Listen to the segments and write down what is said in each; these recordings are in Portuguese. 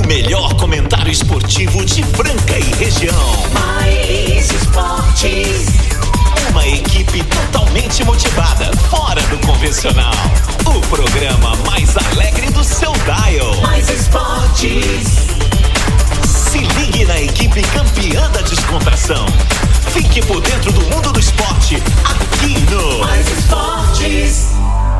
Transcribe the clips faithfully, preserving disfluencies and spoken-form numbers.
melhor comentário esportivo de Franca e região. Mais Esportes. Uma equipe totalmente motivada, fora do convencional. O programa mais alegre do seu dial. Mais Esportes. Se ligue na equipe campeã da descontração. Fique por dentro do mundo do esporte, aqui no Mais Esportes.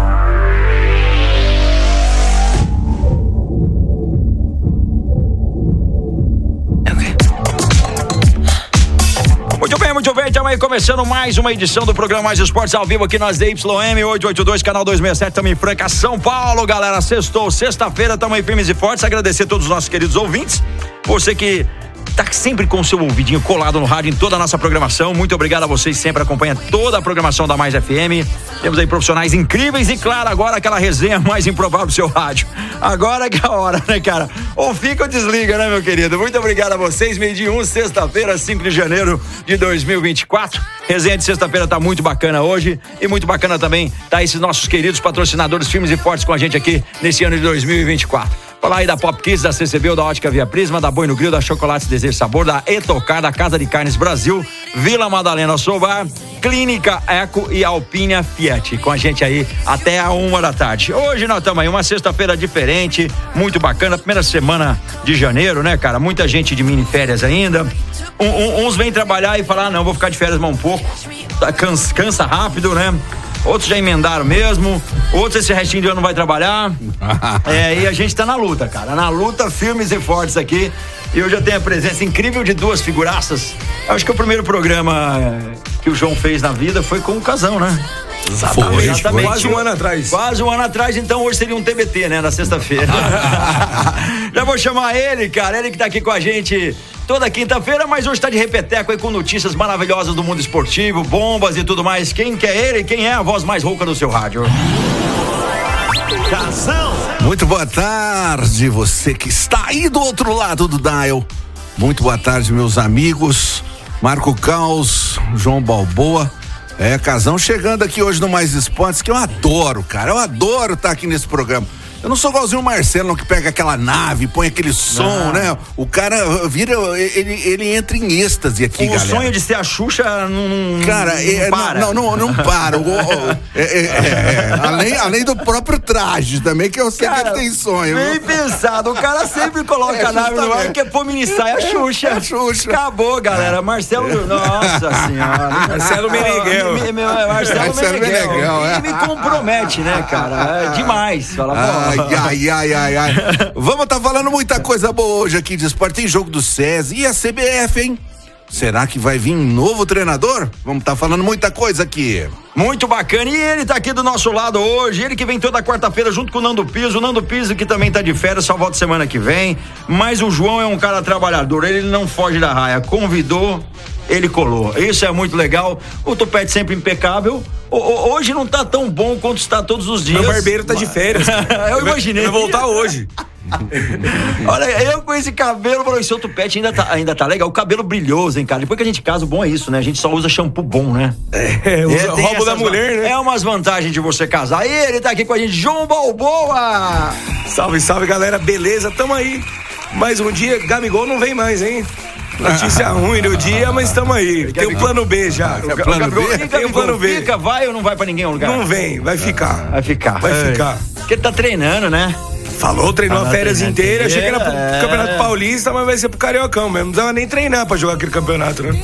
Muito bem, muito bem, estamos aí começando mais uma edição do programa Mais Esportes ao vivo aqui nas D Y M oitocentos e oitenta e dois, canal duzentos e sessenta e sete, estamos em Franca, São Paulo, galera. Sextou, sexta-feira, estamos aí firmes e fortes. Agradecer a todos os nossos queridos ouvintes, você que tá sempre com o seu ouvidinho colado no rádio em toda a nossa programação. Muito obrigado a vocês, sempre acompanham toda a programação da Mais F M. Temos aí profissionais incríveis e, claro, agora aquela resenha mais improvável do seu rádio. Agora que é a hora, né, cara? Ou fica ou desliga, né, meu querido? Muito obrigado a vocês. Meio-dia um, sexta-feira, cinco de janeiro de dois mil e vinte e quatro. Resenha de sexta-feira tá muito bacana hoje. E muito bacana também tá esses nossos queridos patrocinadores firmes e fortes com a gente aqui nesse ano de dois mil e vinte e quatro. Falar aí da Pop Kids, da C C B, da Ótica Via Prisma, da Boi no Grill, da Chocolates Desejo Sabor, da Etocar, da Casa de Carnes Brasil, Vila Madalena Sobar, Clínica Eco e Alpina Fiat. Com a gente aí até a uma da tarde. Hoje nós estamos aí, uma sexta-feira diferente, muito bacana, primeira semana de janeiro, né, cara? Muita gente de mini férias ainda. Um, um, uns vêm trabalhar e falar, ah, não, vou ficar de férias mais um pouco. Cansa, cansa rápido, né? Outros já emendaram mesmo, outros esse restinho de ano não vai trabalhar. É, e a gente tá na luta, cara, na luta, firmes e fortes aqui. E eu já tenho a presença incrível de duas figuraças. Acho que o primeiro programa que o João fez na vida foi com o Casão, né? Exatamente, foi, exatamente. Quase um ano atrás. Quase um ano atrás, então hoje seria um T B T, né? Na sexta-feira. Já vou chamar ele, cara, ele que tá aqui com a gente toda quinta-feira, mas hoje tá de repeteco aí com notícias maravilhosas do mundo esportivo, bombas e tudo mais. Quem que é ele? Quem é a voz mais rouca do seu rádio? Casão! Muito boa tarde, você que está aí do outro lado do dial. Muito boa tarde, meus amigos. Marco Caos, João Balboa. É, Casão chegando aqui hoje no Mais Esportes, que eu adoro, cara. Eu adoro estar aqui nesse programa. Eu não sou igualzinho o Marcelo, que pega aquela nave, põe aquele som, ah. né? O cara vira, ele, ele entra em êxtase aqui, o galera. O sonho de ser a Xuxa não, cara, não, é, para. Não, não, não, não para. O, o, é, é, é, além, além do próprio traje também, que eu sei cara, que ele tem sonho. Bem pensado, o cara sempre coloca é, a nave no ar, que é pôr mini saia, a Xuxa. É, Xuxa. Acabou, galera. Marcelo, é. nossa senhora. Marcelo Meneghel. Me, me, Marcelo, Marcelo Meneghel. Meneghel é. me compromete, né, cara? É demais. Fala, ah, Ai, ai, ai, ai. Vamos tá falando muita coisa boa hoje aqui de esporte. Tem jogo do SESI e a C B F, hein? Será que vai vir um novo treinador? Vamos tá falando muita coisa aqui. Muito bacana. E ele tá aqui do nosso lado hoje. Ele que vem toda quarta-feira junto com o Nando Piso. O Nando Piso que também tá de férias, só volta semana que vem. Mas o João é um cara trabalhador. Ele não foge da raia. Convidou, ele colou. Isso é muito legal. O topete sempre impecável. O, hoje não tá tão bom quanto está todos os dias. Meu barbeiro tá de férias. Eu imaginei. Vai voltar hoje. Olha, eu com esse cabelo, falei, seu tupete ainda tá, ainda tá legal. O cabelo brilhoso, hein, cara. Depois que a gente casa, o bom é isso, né? A gente só usa shampoo bom, né? É, usa é, roubo da mulher, né? É umas vantagens de você casar. E ele tá aqui com a gente, João Balboa. Salve, salve, galera. Beleza? Tamo aí. Mais um dia, Gabigol não vem mais, hein? Notícia ruim do dia, mas estamos aí. Tem o plano B já. O plano B? Tem o plano B. Fica, vai ou não vai pra ninguém ao lugar? Não vem, vai ficar. Vai ficar. Vai ficar. Porque ele tá treinando, né? Falou, treinou ah, a férias inteira. Achei que era pro é. Campeonato Paulista, mas vai ser pro Cariocão mesmo. Não precisava nem treinar pra jogar aquele campeonato, né?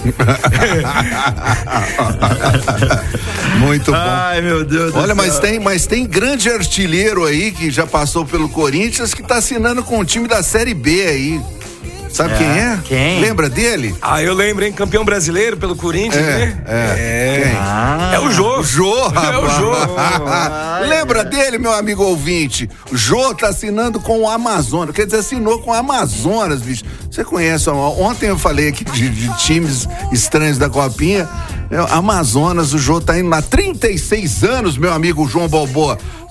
Muito bom. Ai, meu Deus do Olha, céu. mas tem, mas tem grande artilheiro aí que já passou pelo Corinthians que tá assinando com o time da Série B aí. Sabe é. quem é? Quem? Lembra dele? Ah, eu lembro, hein? Campeão brasileiro pelo Corinthians, é, né? É. É. Ah. É o Jô. O Jô, rapaz. É o Jô. Lembra dele, meu amigo ouvinte? O Jô tá assinando com o Amazonas. Quer dizer, assinou com o Amazonas, bicho. Você conhece? Ontem eu falei aqui de, de times estranhos da Copinha. Amazonas, o Jô tá indo há trinta e seis anos, meu amigo João Balboa.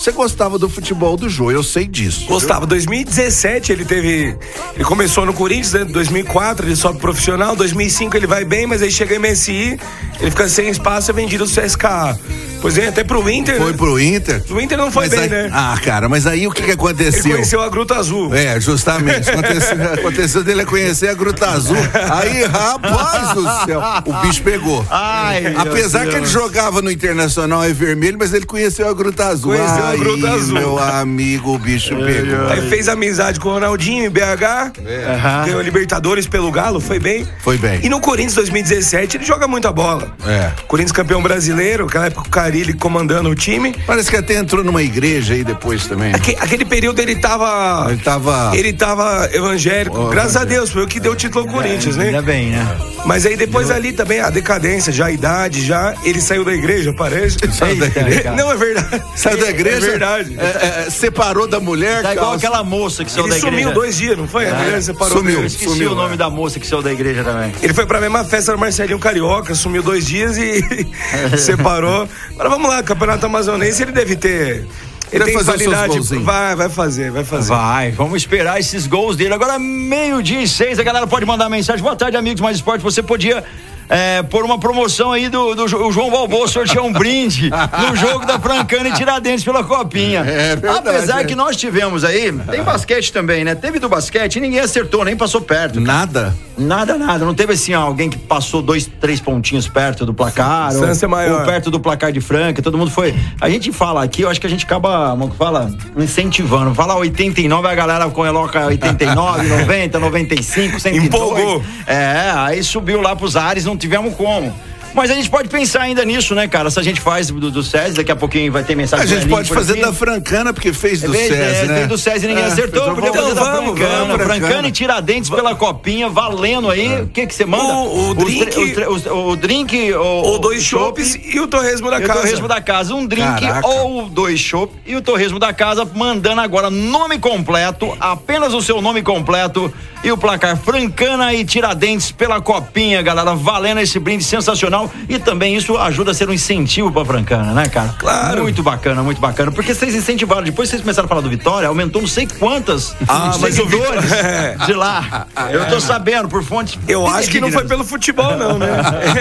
você gostava do futebol do Jô, eu sei disso. Gostava. dois mil e dezessete ele teve, ele começou no Corinthians, né? dois mil e quatro ele sobe profissional, dois mil e cinco ele vai bem, mas aí chega M S I, ele fica sem espaço, é vendido do C S K A. Pois é, até pro Inter. Foi né? pro Inter. O Inter não foi mas bem, aí, né? Ah, cara, mas aí o que que aconteceu? Ele conheceu a Gruta Azul. É, justamente. Aconteceu, aconteceu dele conhecer a Gruta Azul. Aí, rapaz do céu, o bicho pegou. Ai, apesar que ele jogava no Internacional é vermelho, mas ele conheceu a Gruta Azul. Conheceu Ai, a Gruta Azul. Meu amigo, o bicho pegou. Aí fez amizade com o Ronaldinho em B H. É. Ganhou a Libertadores pelo Galo, foi bem. Foi bem. E no Corinthians dois mil e dezessete ele joga muita bola. É. Corinthians campeão brasileiro, aquela época o Carille comandando o time. Parece que até entrou numa igreja aí depois também. Aquele, aquele período ele tava. Ele tava. Ele tava evangélico. Oh, graças a Deus, foi o que deu o título ao Corinthians, né? Ainda bem, né? Mas aí depois Deu... ali também a decadência, já a idade, já. Ele saiu da igreja, parece. Saiu da igreja. Não, é verdade. Saiu da igreja? É verdade. É, é, separou da mulher. Tá igual aquela moça que saiu da igreja. Ele sumiu dois dias, não foi? É. A mulher separou. Sumiu. Eu esqueci sumiu, o nome é. da moça que saiu da igreja também. Ele foi pra mesma festa do Marcelinho Carioca, sumiu dois dias e separou. Agora vamos lá, Campeonato Amazonense, ele deve ter. Ele tem qualidade. Vai, vai fazer, vai fazer. Vai, vamos esperar esses gols dele. Agora, meio-dia e seis, a galera pode mandar mensagem. Boa tarde, amigos Mais Esporte. Você podia. É, por uma promoção aí do, do, do João Balboa sortear um brinde no jogo da Francana e Tiradentes pela Copinha. É verdade, apesar é. que nós tivemos aí, tem basquete também, né? Teve do basquete e ninguém acertou, nem passou perto. Nada? Nada, nada. Não teve assim, ó, alguém que passou dois, três pontinhos perto do placar, ou, ou perto do placar de Franca, todo mundo foi. A gente fala aqui, eu acho que a gente acaba, como fala, incentivando. Fala oitenta e nove, a galera coloca oitenta e nove, noventa, noventa e cinco, cento e dois. Empolgou. É, aí subiu lá pros ares, não tivemos como. Mas a gente pode pensar ainda nisso, né, cara? Se a gente faz do, do SESI, daqui a pouquinho vai ter mensagem. A gente pode fazer da Francana, porque fez do SESI, é, né? Fez do SESI e ninguém é, acertou, porque então fazer vamos, da Francana. Vamos, Francana, Francana e Tiradentes vamos. Pela Copinha, valendo aí. O que que você manda? O, o drink. O, o, o drink, ou dois chopes e o torresmo da e casa. o torresmo da casa. Um drink Caraca. ou dois chopes e o torresmo da casa, mandando agora nome completo, apenas o seu nome completo e o placar Francana e Tiradentes pela Copinha, galera, valendo esse brinde sensacional e também isso ajuda a ser um incentivo pra Francana, né, cara? Claro. Muito bacana, muito bacana, porque vocês incentivaram, depois vocês começaram a falar do Vitória, aumentou não sei quantas ah, mas o seguidores de lá. Eu tô sabendo, por fontes. Eu acho que não foi pelo futebol, não, né?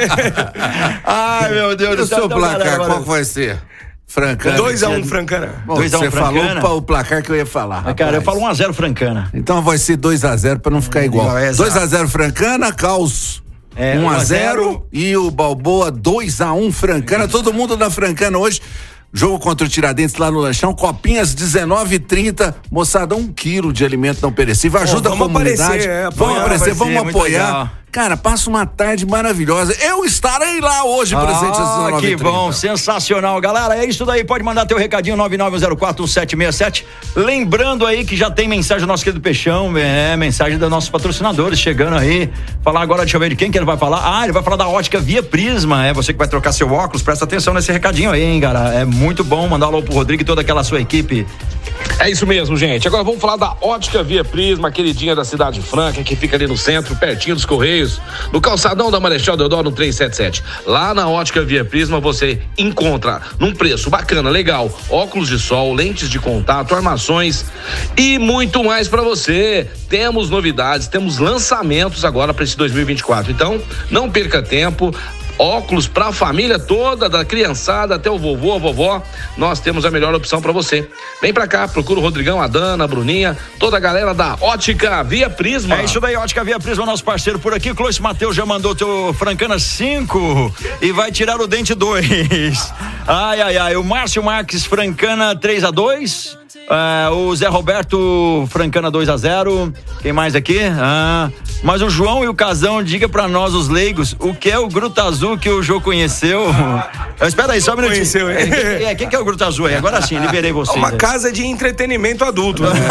Ai, meu Deus do céu. E o seu placar, qual vai ser? Francana. dois a um Francana. dois a um Você Francana. falou o placar que eu ia falar. Ah, cara, eu falo um a zero Francana. Então vai ser dois a zero pra não ficar igual. É, dois a zero Francana, Caos é, um a zero e o Balboa dois a um Francana. Todo mundo da Francana hoje. Jogo contra o Tiradentes lá no Lanchão, Copinhas dezenove e trinta, moçada, um quilo de alimento não perecível, ajuda oh, a comunidade. Aparecer, é, vamos aparecer, vamos apoiar. Legal. Cara, passa uma tarde maravilhosa. Eu estarei lá hoje, ah, presente às dezenove e trinta. Que bom, sensacional, galera. É isso daí, pode mandar teu recadinho nove nove zero quatro um sete seis sete. Lembrando aí que já tem mensagem do nosso querido Peixão, é, mensagem dos nossos patrocinadores chegando aí. Falar agora, deixa eu ver de quem que ele vai falar. Ah, ele vai falar da Ótica Via Prisma. É você que vai trocar seu óculos, presta atenção nesse recadinho aí, hein, cara. É muito bom mandar um alô pro Rodrigo e toda aquela sua equipe. É isso mesmo, gente. Agora vamos falar da Ótica Via Prisma, queridinha da Cidade Franca, que fica ali no centro, pertinho dos Correios, no calçadão da Marechal Deodoro, no trezentos e setenta e sete. Lá na Ótica Via Prisma você encontra num preço bacana, legal, óculos de sol, lentes de contato, armações e muito mais pra você. Temos novidades, temos lançamentos agora para esse dois mil e vinte e quatro. Então, não perca tempo. Óculos para a família toda, da criançada até o vovô, a vovó, nós temos a melhor opção para você. Vem para cá, procura o Rodrigão, a Dana, a Bruninha, toda a galera da Ótica Via Prisma. É isso daí, Ótica Via Prisma, nosso parceiro por aqui. Clóvis Matheus já mandou teu Francana cinco e vai tirar o dente dois. Ai, ai, ai, o Márcio Marques, Francana três a dois. Uh, o Zé Roberto, Francana dois a zero. Quem mais aqui? Ah, mas o João e o Casão, diga pra nós, os leigos, o que é o Gruta Azul que o Jô conheceu? Ah, espera aí, só um minutinho. Conheceu, é, é, é, quem que é o Gruta Azul aí? Agora sim, liberei vocês. Uma casa de entretenimento adulto, né?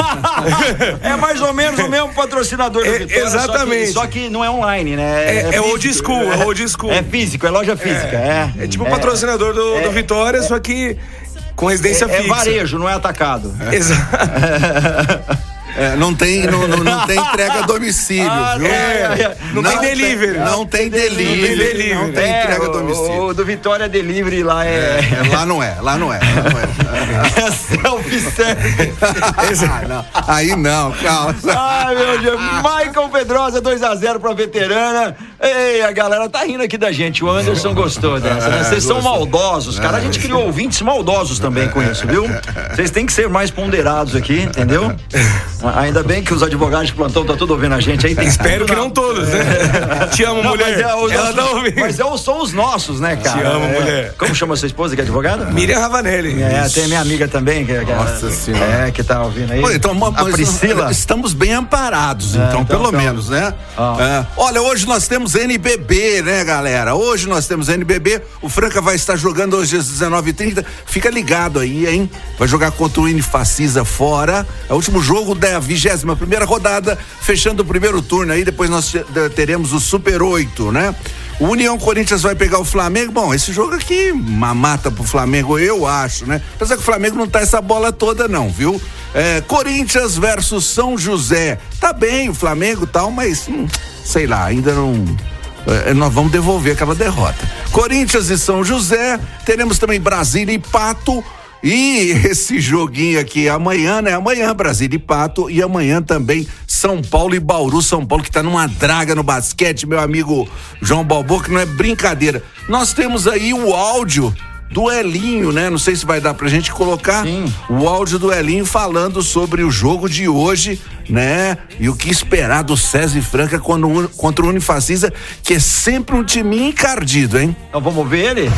É mais ou menos o mesmo patrocinador do é, Vitória, exatamente. Só que, só que não é online, né? É, é, é old school, é old school. É físico, é loja física. É, é, é tipo o patrocinador do, é, do Vitória, só que com residência é, fixa. É varejo, não é atacado. Exato. É, não tem, não, não, não tem entrega a domicílio, Ah, viu? é, é. Não, não tem delivery. Não tem delivery. Não tem delivery. Não tem É, entrega a o- domicílio. O do Vitória Delivery lá é. É, lá não é, lá não é. Lá não é. É self-service. Ah, não. Aí não, calma. Ai, meu Deus. Michael Pedrosa, dois a zero pra veterana. Ei, a galera tá rindo aqui da gente. O Anderson gostou dessa, né? Vocês são maldosos, cara. A gente criou ouvintes maldosos também com isso, viu? Vocês têm que ser mais ponderados aqui, entendeu? Ainda bem que os advogados de plantão tá tudo ouvindo a gente aí. Tem Espero que tudo na- não todos, né? Te amo, Não, mulher. mas é, os Ela nossos- tá ouvindo. mas é, são os nossos, né, cara? Te amo, É. mulher. Como chama sua esposa que é advogada? Miriam Ravanelli. É, tem minha amiga também. Que, que Nossa é, Senhora. É, que tá ouvindo aí. Pô, então, a mas Priscila. estamos bem amparados, É, então, então, pelo então. menos, né? Ah. É. Olha, hoje nós temos N B B, né, galera? Hoje nós temos N B B. O Franca vai estar jogando hoje às dezenove e trinta. Fica ligado aí, hein? Vai jogar contra o Unifacisa fora. É o último jogo da vigésima primeira rodada, fechando o primeiro turno aí. Depois nós te- teremos o Super oito, né? O União Corinthians vai pegar o Flamengo. Bom, esse jogo aqui, uma mata pro Flamengo, eu acho, né? Apesar que o Flamengo não tá essa bola toda, não, viu? É, Corinthians versus São José. Tá bem o Flamengo e tal, mas hum, sei lá, ainda não. É, nós vamos devolver aquela derrota. Corinthians e São José. Teremos também Brasília e Pato. E esse joguinho aqui amanhã, né? Amanhã Brasília e Pato e amanhã também São Paulo e Bauru. São Paulo que tá numa draga no basquete, meu amigo João Balboa, que não é brincadeira. Nós temos aí o áudio do Elinho, né? Não sei se vai dar pra gente colocar Sim. o áudio do Elinho falando sobre o jogo de hoje, né? E o que esperar do César e Franca quando, contra o Unifacisa, que é sempre um time encardido, hein? Então vamos ver ele?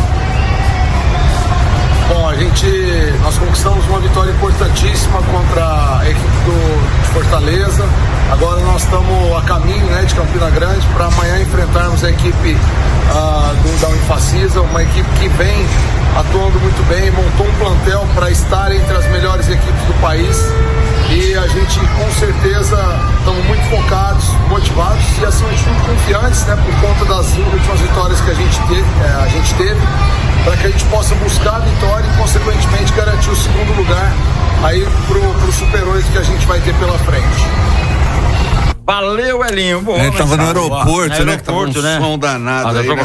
Bom, a gente, nós conquistamos uma vitória importantíssima contra a equipe do, de Fortaleza. Agora nós estamos a caminho, né, de Campina Grande para amanhã enfrentarmos a equipe ah, do, da Unifacisa, uma equipe que vem atuando muito bem, montou um plantel para estar entre as melhores equipes do país. E a gente com certeza estamos muito focados, motivados e acima de tudo confiantes, né, por conta das últimas vitórias que a gente teve, é, a gente teve, para que a gente possa buscar a vitória e consequentemente garantir o segundo lugar aí pro, pro Super oito que a gente vai ter pela frente. Valeu, Elinho. Bom, Ele tava no mensagem. aeroporto, No né? Que tava um aeroporto, né? som danado Ah, aí, foi né?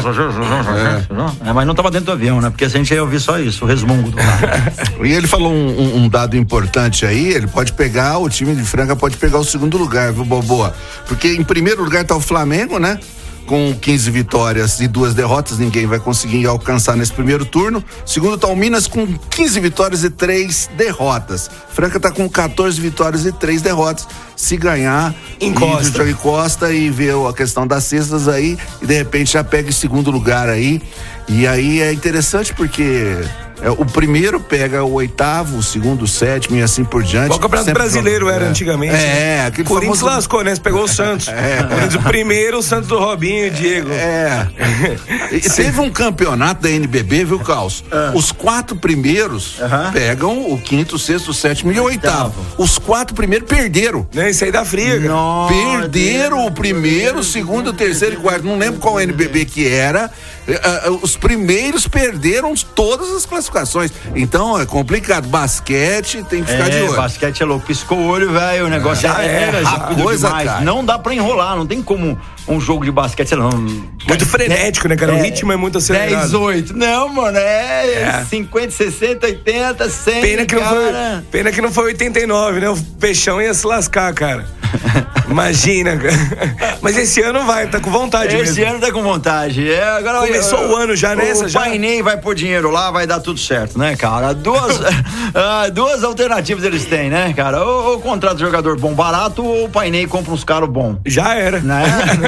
É, mas não tava dentro do avião, né? Porque a gente ia ouvir só isso, o resmungo do lado. E ele falou um, um- um dado importante aí, ele pode pegar, o time de Franca pode pegar o segundo lugar, viu, Boboa? Porque em primeiro lugar tá o Flamengo, né? Com quinze vitórias e duas derrotas, ninguém vai conseguir alcançar nesse primeiro turno. Segundo tá o Minas com quinze vitórias e três derrotas. Franca tá com quatorze vitórias e três derrotas. Se ganhar, Encosta. e encosta e vê a questão das cestas aí e de repente já pega em segundo lugar aí. E aí é interessante porque é, o primeiro pega o oitavo, o segundo o sétimo e assim por diante. O Campeonato Sempre Brasileiro joga- era é. antigamente. É, aquele O Corinthians famoso- lascou, né? Você pegou o Santos. É. O Corinthians, o primeiro, o Santos do Robinho e Diego. É. E teve um campeonato da N B B, viu, Caos? Os quatro primeiros Aham. pegam o quinto, o sexto, o sétimo e o oitavo. Os quatro primeiros perderam. Né? Isso aí da fria. cara. Perderam o primeiro, o segundo, o terceiro e o quarto. Não lembro qual N B B que era. Eh, ah, Os primeiros perderam todas as classificações. Então é complicado. Basquete tem que ficar de É, olho. basquete é louco. Piscou o olho, velho. O negócio Já é, era, é já. rápido Coisa, demais. cara. Não dá pra enrolar, não tem como um jogo de basquete, sei lá. um- Muito frenético, né, cara? O ritmo é muito acelerado. dez, oito. Não, mano, é, É. cinquenta, sessenta, oitenta, cem. Pena que, não foi, cara. pena que não foi oitenta e nove, né? O Peixão ia se lascar, cara. Imagina, cara. Mas esse ano vai, tá com vontade Esse mesmo. ano tá com vontade. É, agora Começou eu- o ano já nessa, o já? Painei vai pôr dinheiro lá, vai dar tudo certo, né, cara? Duas, ah, duas alternativas eles têm, né, cara? Ou, ou contrata jogador bom barato, ou o Painei compra uns caras bons. Já era. Né?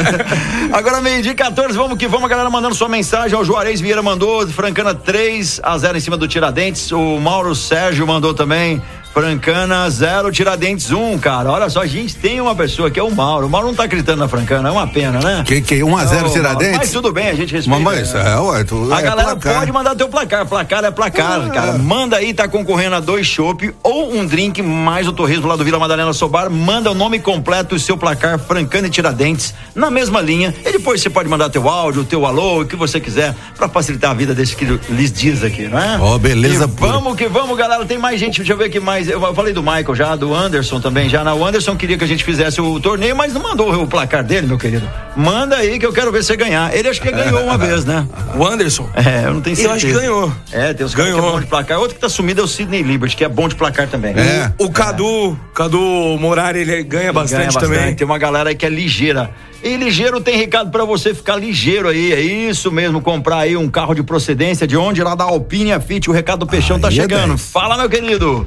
Agora meio-dia quatorze, vamos que vamos, a galera mandando sua mensagem. O Juarez Vieira mandou, Francana três a zero em cima do Tiradentes. O Mauro Sérgio mandou também, Francana zero, Tiradentes um, cara. Olha só, a gente tem uma pessoa que é o Mauro. O Mauro não tá gritando na Francana, é uma pena, né? Que, que um a zero Ô, Tiradentes? Mas tudo bem, a gente respeita. Mas, é, ué, tu, A é galera placar. pode mandar teu placar. Placar é placar, Ah. cara. Manda aí, tá concorrendo a dois chopp ou um drink mais o torresmo lá do Vila Madalena Sobar. Manda o nome completo e seu placar, Francana e Tiradentes, na mesma linha. E depois você pode mandar teu áudio, teu alô, o que você quiser, pra facilitar a vida desse que lhes diz aqui, não é? Ó, beleza E pura. vamos que vamos, galera. Tem mais gente, deixa eu ver aqui mais. mas eu falei do Michael já, do Anderson também já. O Anderson queria que a gente fizesse o torneio, mas não mandou o placar dele, meu querido. Manda aí que eu quero ver você ganhar. Ele acho que ganhou uma vez, né? O Anderson? É, eu não tenho certeza. Eu acho que ganhou. É, tem os caras que é bom de placar. Outro que tá sumido é o Sidney Liberty, que é bom de placar também. É. O, o Cadu, Cadu Morari, ele ganha bastante, ganha bastante também. Tem uma galera aí que é ligeira. E ligeiro tem recado pra você ficar ligeiro aí, é isso mesmo, comprar aí um carro de procedência de onde? Lá da Alpine Fit, o recado do Peixão ah, tá chegando. É Fala, meu querido.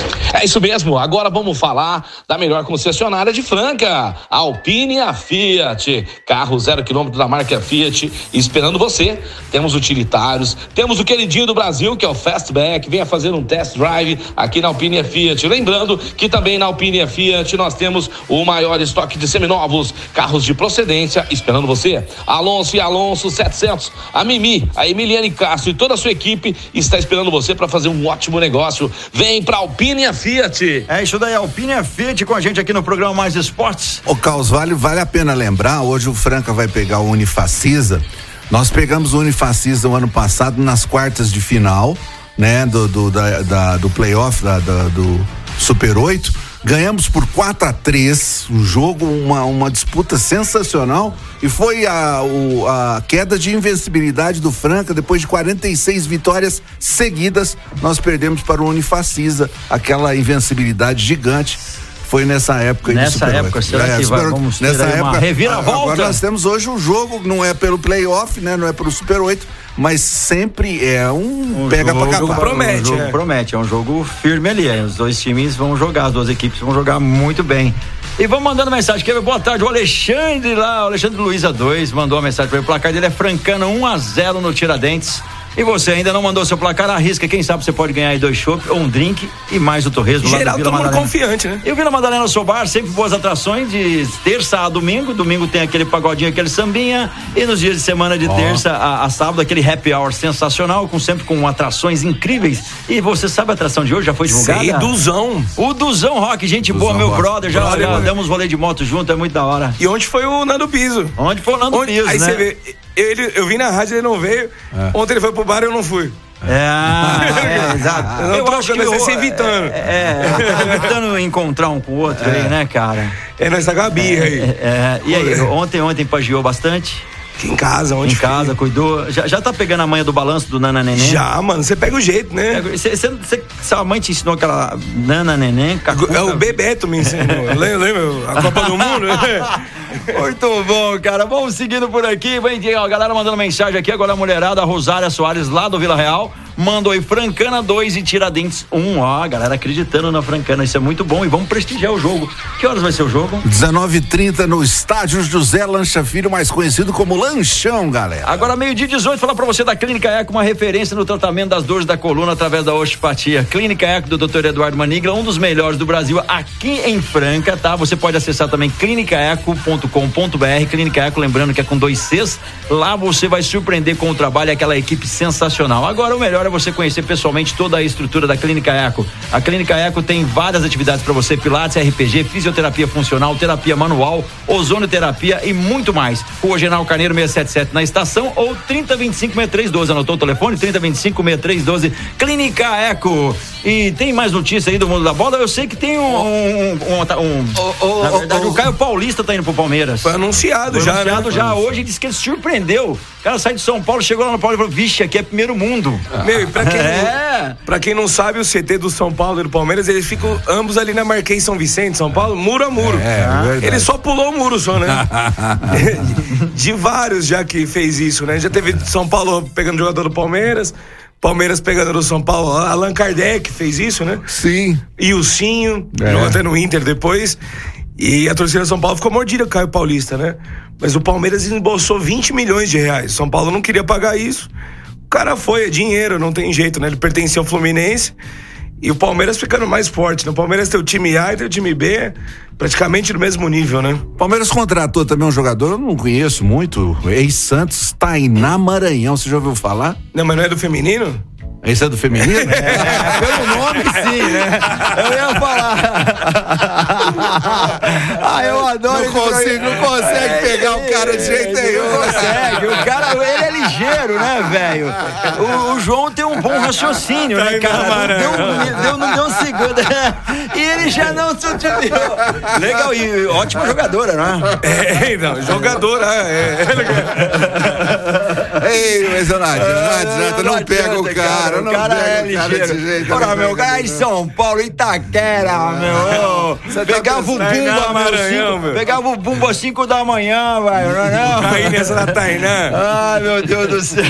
É isso mesmo, agora vamos falar da melhor concessionária de Franca, a Alpine e a Fiat. Carro zero quilômetro da marca Fiat, esperando você. Temos utilitários, temos o queridinho do Brasil, que é o Fastback. Venha fazer um test drive aqui na Alpine e a Fiat. Lembrando que também na Alpine e a Fiat nós temos o maior estoque de seminovos, carros de procedência, esperando você. Alonso e Alonso setecentos, a Mimi, a Emiliane Castro e toda a sua equipe está esperando você para fazer um ótimo negócio. Vem pra Alpine e a Fiat. É isso daí, Alpine e a Fiat com a gente aqui no programa Mais Esportes. Ô, Carlos, vale, vale a pena lembrar, hoje o Franca vai pegar o Unifacisa. Nós pegamos o Unifacisa o ano passado nas quartas de final, né, do, do, da, da, do playoff da, da, do Super oito. Ganhamos por quatro a três o jogo, uma, uma disputa sensacional, e foi a, o, a queda de invencibilidade do Franca. Depois de quarenta e seis vitórias seguidas, nós perdemos para o Unifacisa, aquela invencibilidade gigante. Foi nessa época. Nessa época, será é, que vai, vamos ter nessa época, uma reviravolta? Agora nós temos hoje um jogo, não é pelo playoff, né? Não é pelo Super oito, mas sempre é um, um pega jogo, pra capar. Promete, um jogo é. promete, é um jogo firme ali. Os dois times vão jogar, as duas equipes vão jogar muito bem. E vamos mandando mensagem, quer ver? Boa tarde, o Alexandre lá, o Alexandre Luiza dois, mandou uma mensagem para ele, o placar dele é Francana um a zero no Tiradentes. E você ainda não mandou seu placar, arrisca, quem sabe você pode ganhar aí dois chopp ou um drink e mais o torresmo lá Geral, do Vila Madalena. Confiante, né? E o Vila Madalena Sobar, sempre boas atrações de terça a domingo. Domingo tem aquele pagodinho, aquele sambinha, e nos dias de semana de oh. terça a, a sábado aquele happy hour sensacional, com sempre com atrações incríveis. E você sabe a atração de hoje? Já foi divulgada? Sei, Duzão. O Duzão Rock, gente Duzão boa, meu Rock. brother, já, brother, já damos rolê de moto junto, é muito da hora. E onde foi o Nando Piso? Onde foi o Nando onde, Piso, aí né? Aí você vê, ele, eu vi na rádio, ele não veio, é. Ontem ele foi pro bar e eu não fui. É, é, exato. Eu, eu acho que você evitando. É, é, evitando encontrar um com o outro é. aí, né, cara? É nessa gabia aí. É, é, e aí, ontem, ontem pagiou bastante? Em casa, onde Em casa, filho? Cuidou. Já, já tá pegando a manha do balanço do Nana Neném? Já, mano, você pega o jeito, né? Você, sua mãe te ensinou aquela Nana Neném? Cacuca. É o Bebeto me ensinou. lembra, lembra? A Copa do Mundo? Muito bom, cara. Vamos seguindo por aqui. Vem, ó, a galera mandando mensagem aqui. Agora a mulherada, a Rosária Soares, lá do Vila Real, mandou aí Francana dois e Tiradentes um. Ó, a galera acreditando na Francana. Isso é muito bom. E vamos prestigiar o jogo. Que horas vai ser o jogo? dezenove e trinta no estádio José Lancha Filho, mais conhecido como Lanchão, galera. Agora, meio-dia dezoito, falar pra você da Clínica Eco, uma referência no tratamento das dores da coluna através da osteopatia. Clínica Eco do doutor Eduardo Manigla, um dos melhores do Brasil aqui em Franca, tá? Você pode acessar também clínica eco ponto com ponto b r. Clínica Eco, lembrando que é com dois Cs. Lá você vai surpreender com o trabalho e aquela equipe sensacional. Agora, o melhor é você conhecer pessoalmente toda a estrutura da Clínica Eco. A Clínica Eco tem várias atividades para você: pilates, R P G, fisioterapia funcional, terapia manual, ozonoterapia e muito mais. Rua General Carneiro seiscentos e setenta e sete na estação, ou trinta, vinte e cinco, sessenta e três, doze. Anotou o telefone? trinta, vinte e cinco, sessenta e três, doze. Clínica Eco. E tem mais notícia aí do mundo da bola? Eu sei que tem um, um, um, um oh, oh, na verdade, oh, oh. o Caio Paulista tá indo pro Palmeiras. Foi anunciado Foi já, anunciado né? já hoje, disse que ele surpreendeu. O cara sai de São Paulo, chegou lá no Paulo e falou: vixe, aqui é primeiro mundo. Ah. Meu, e pra quem, é. pra quem não sabe, o C T do São Paulo e do Palmeiras, eles ficam ambos ali na Marquês São Vicente, São Paulo, muro a muro. É, ah. Ele só pulou o muro só, né? De vários já que fez isso, né? Já teve São Paulo pegando jogador do Palmeiras, Palmeiras pegando do São Paulo, Allan Kardec fez isso, né? Sim. E o Cinho, é. jogou até no Inter depois. E a torcida de São Paulo ficou mordida com o Caio Paulista, né? Mas o Palmeiras embolsou vinte milhões de reais. São Paulo não queria pagar isso. O cara foi, é dinheiro, não tem jeito, né? Ele pertencia ao Fluminense. E o Palmeiras ficando mais forte, né? O Palmeiras tem o time A e tem o time B, praticamente no mesmo nível, né? O Palmeiras contratou também um jogador, eu não conheço muito, ex-Santos, Tainá Maranhão, você já ouviu falar? Não, mas não é do feminino? Esse é do feminino? É, pelo nome sim, né? Eu ia falar. Ah, eu adoro. Não consigo, não consegue pegar o cara de jeito nenhum. Não consegue. O cara, ele é ligeiro, né, velho? O, o João tem um bom raciocínio, né, cara? Deu, deu, não deu um segundo. E ele já não substituiu. Legal, e ótima jogadora, né? É, não, jogadora, é. Ei, mas não adianta, não pega o cara. O cara é ligeiro. Ora, meu, cara é de São Paulo, Itaquera, meu. Pegava o bumba, meu. Pegava o bumba às cinco da manhã, velho. Não é não? Aí nessa da Tainã. Ai, meu Deus do céu.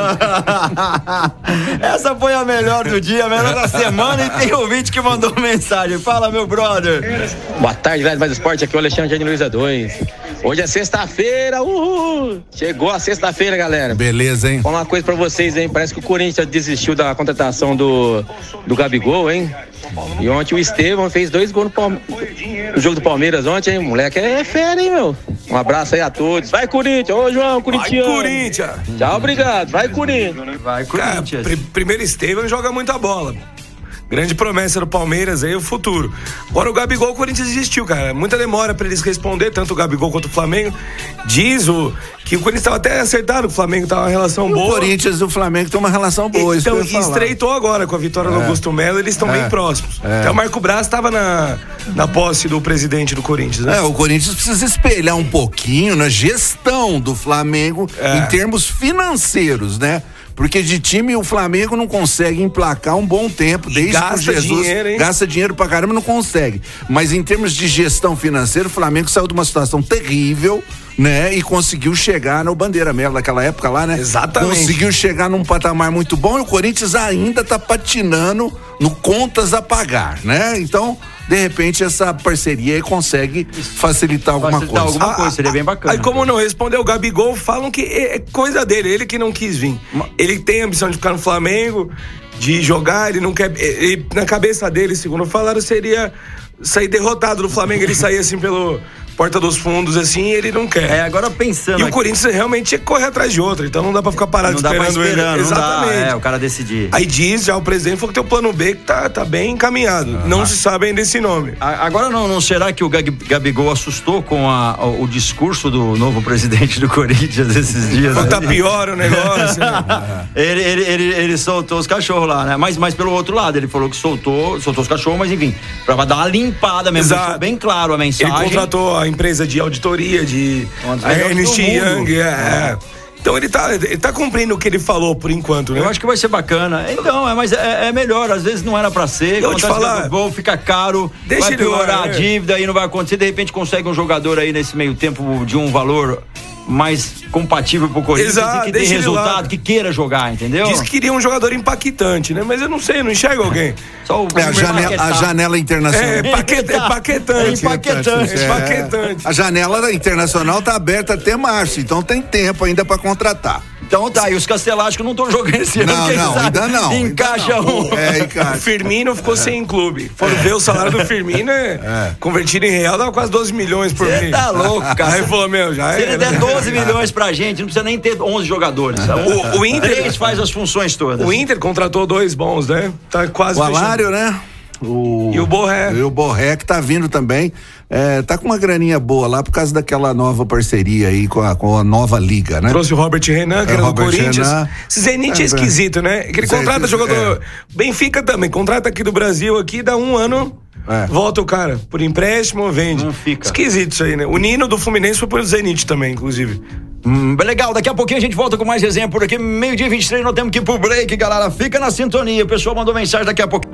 Essa foi a melhor do dia, a melhor da semana. E tem ouvinte que mandou mensagem. Fala, meu brother. Boa tarde, velho, mais esporte. Aqui é o Alexandre de Luiza dois. Hoje é sexta-feira, uhul! Chegou a sexta-feira, galera. Beleza, hein? Vou falar uma coisa pra vocês, hein? Parece que o Corinthians desistiu da contratação do, do Gabigol, hein? E ontem o Estevão fez dois gols no, Palme... no jogo do Palmeiras ontem, hein? Moleque é fera, hein, meu? Um abraço aí a todos. Vai, Corinthians! Ô, João, Corinthians! Vai, Corinthians! Tchau, obrigado. Vai, Corinthians! Vai, Corinthians! Cara, pr- primeiro Estevão joga muita bola. Grande promessa do Palmeiras aí, o futuro. Agora o Gabigol, o Corinthians desistiu, cara. Muita demora pra eles responder, tanto o Gabigol quanto o Flamengo. Diz o, que o Corinthians tava até acertado, o Flamengo tava uma relação e boa. O Corinthians e o Flamengo tem uma relação boa. Então, isso que eu ia estreitou agora com a vitória do é. Augusto Melo, eles estão é. bem próximos. É. Até o Marco Braz tava na, na posse do presidente do Corinthians, né? É, o Corinthians precisa espelhar um pouquinho na gestão do Flamengo é. em termos financeiros, né? Porque de time o Flamengo não consegue emplacar um bom tempo, desde gasta que o Jesus dinheiro, hein? gasta dinheiro pra caramba, não consegue. Mas em termos de gestão financeira, o Flamengo saiu de uma situação terrível, né? E conseguiu chegar no Bandeira Melo daquela época lá, né? Exatamente. Conseguiu chegar num patamar muito bom e o Corinthians ainda tá patinando no contas a pagar, né? Então, de repente, essa parceria aí consegue facilitar alguma facilitar coisa. alguma coisa, seria bem bacana. Aí, como não respondeu o Gabigol, falam que é coisa dele, ele que não quis vir. Ele tem a ambição de ficar no Flamengo, de jogar, ele não quer. Ele, na cabeça dele, segundo falaram, seria sair derrotado do Flamengo, ele sair assim pelo porta dos fundos, assim, ele não quer. É, agora pensando. E o aqui... Corinthians realmente tinha que correr atrás de outro, então não dá pra ficar parado não dá esperando, pra esperando ele. Exatamente. Dá, é, o cara decidir. Aí diz, já o presidente falou que tem o plano B que tá, tá bem encaminhado. Ah. Não se sabe ainda esse nome. Agora não, não será que o Gabigol assustou com a, o, o discurso do novo presidente do Corinthians esses dias? Tá pior o negócio. Né? ele, ele, ele, ele soltou os cachorros lá, né? Mas, mas pelo outro lado, ele falou que soltou, soltou os cachorros, mas enfim, pra dar uma limpada mesmo. Exato. Bem claro a mensagem. Ele contratou a empresa de auditoria de a Ernst Young, é, é. Então ele tá, ele tá cumprindo o que ele falou por enquanto, né? Eu acho que vai ser bacana. Então, é, mas é, é melhor, às vezes não era pra ser. Eu te falar, gol fica caro, deixa vai piorar lá, a dívida e não vai acontecer. De repente consegue um jogador aí nesse meio tempo de um valor mais compatível pro Corinthians. Exato, que tem resultado, que queira jogar, entendeu? Diz que queria um jogador impactante, né? Mas eu não sei, não enxerga alguém. Só o é, a, janela, a janela internacional. É, paquet, é paquetante. É paquetante. É, paquetante. A janela internacional tá aberta até março, então tem tempo ainda pra contratar. Então tá, e os Castelásticos não estão jogando esse ano. Não, não, ainda não. Encaixa ainda não. um. É, encaixa. O Firmino ficou é. sem clube. Foram é. ver o salário do Firmino, é. É. convertido em real, dava quase doze milhões por mês. Você tá louco, cara. Aí falou, meu, já é. Se ele der doze milhões pra gente, não precisa nem ter onze jogadores. O, o Inter três faz as funções todas. O Inter contratou dois bons, né? Tá quase o Alário, né? O, e o Borré. E o Borré que tá vindo também. É, tá com uma graninha boa lá por causa daquela nova parceria aí com a, com a nova liga, né? Trouxe o Robert Renan, que é, era Robert do Corinthians. Renan. Zenit é, é esquisito, né? Que ele contrata jogador. É. Benfica também, contrata aqui do Brasil, aqui dá um ano. É. Volta o cara, por empréstimo, vende. Não fica. Esquisito isso aí, né? O Nino do Fluminense foi pro Zenit também, inclusive. Hum, legal, daqui a pouquinho a gente volta com mais resenha por aqui. Meio-dia e vinte e três, nós temos que ir pro break, galera. Fica na sintonia. O pessoal mandou mensagem daqui a pouco.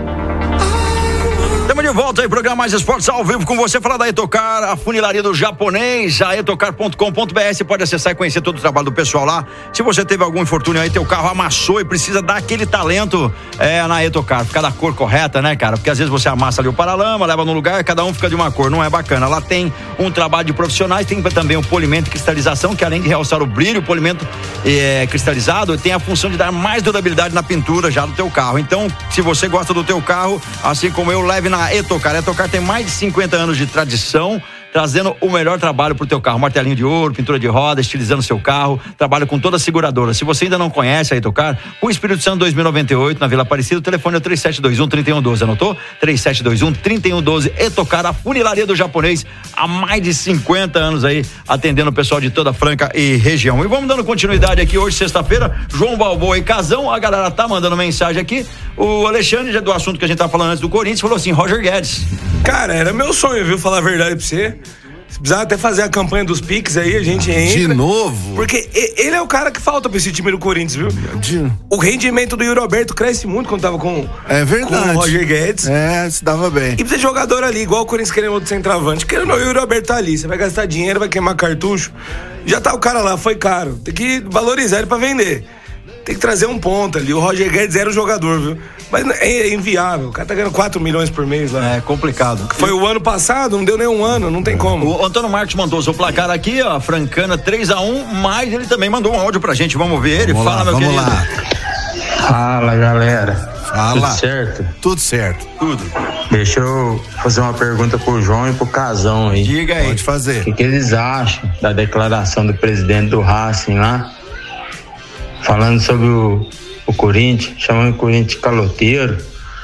Estamos de volta aí, programa Mais Esportes ao vivo com você, falar da Etocar, a funilaria do japonês, a etocar ponto com ponto b r. Você pode acessar e conhecer todo o trabalho do pessoal lá. Se você teve algum infortúnio aí, teu carro amassou e precisa dar aquele talento é, na Etocar, ficar da cor correta, né, cara? Porque às vezes você amassa ali o paralama, leva no lugar, cada um fica de uma cor, não é bacana. Lá tem um trabalho de profissionais, tem também o polimento e cristalização, que além de realçar o brilho, o polimento é, cristalizado tem a função de dar mais durabilidade na pintura já do teu carro. Então, se você gosta do teu carro, assim como eu, leve na Etocar. A Etocar tem mais de cinquenta anos de tradição, trazendo o melhor trabalho pro teu carro. Martelinho de ouro, pintura de roda, estilizando seu carro, trabalho com toda a seguradora. Se você ainda não conhece a Etocar, o Espírito Santo dois mil e noventa e oito, na Vila Aparecida, o telefone é três sete dois um, três um um dois, anotou? três sete dois um, três um um dois, Etocar, a funilaria do japonês, há mais de cinquenta anos aí, atendendo o pessoal de toda a Franca e região. E vamos dando continuidade aqui hoje, sexta-feira, João Balboa e Casão, a galera tá mandando mensagem aqui, o Alexandre, já do assunto que a gente tá falando antes do Corinthians, falou assim, Roger Guedes. Cara, era meu sonho, viu, falar a verdade pra você. Se precisar até fazer a campanha dos Pix aí, a gente entra. De novo? Porque ele é o cara que falta pra esse time do Corinthians, viu? De... O rendimento do Yuri Alberto cresce muito quando tava com, é verdade. com o Roger Guedes. É, se dava bem. E precisa de jogador ali, igual o Corinthians querendo outro centroavante. Querendo o Yuri Alberto tá ali. Você vai gastar dinheiro, vai queimar cartucho. Já tá o cara lá, foi caro. Tem que valorizar ele pra vender. Tem que trazer um ponto ali. O Roger Guedes era o jogador, viu? Mas é inviável. O cara tá ganhando quatro milhões por mês lá. É complicado. Foi o ano passado, não deu nem um ano, não tem como. O Antônio Marcos mandou o seu placar aqui, ó. Francana três a um, mas ele também mandou um áudio pra gente. Vamos ver ele. Vamos Fala, lá, meu vamos querido. Lá. Fala, galera. Fala. Tudo certo? Tudo certo. Tudo. Deixa eu fazer uma pergunta pro João e pro Casão aí. Diga aí. Pode fazer. O que, que eles acham da declaração do presidente do Racing lá? Falando sobre o, o Corinthians, chamando o Corinthians de caloteiro.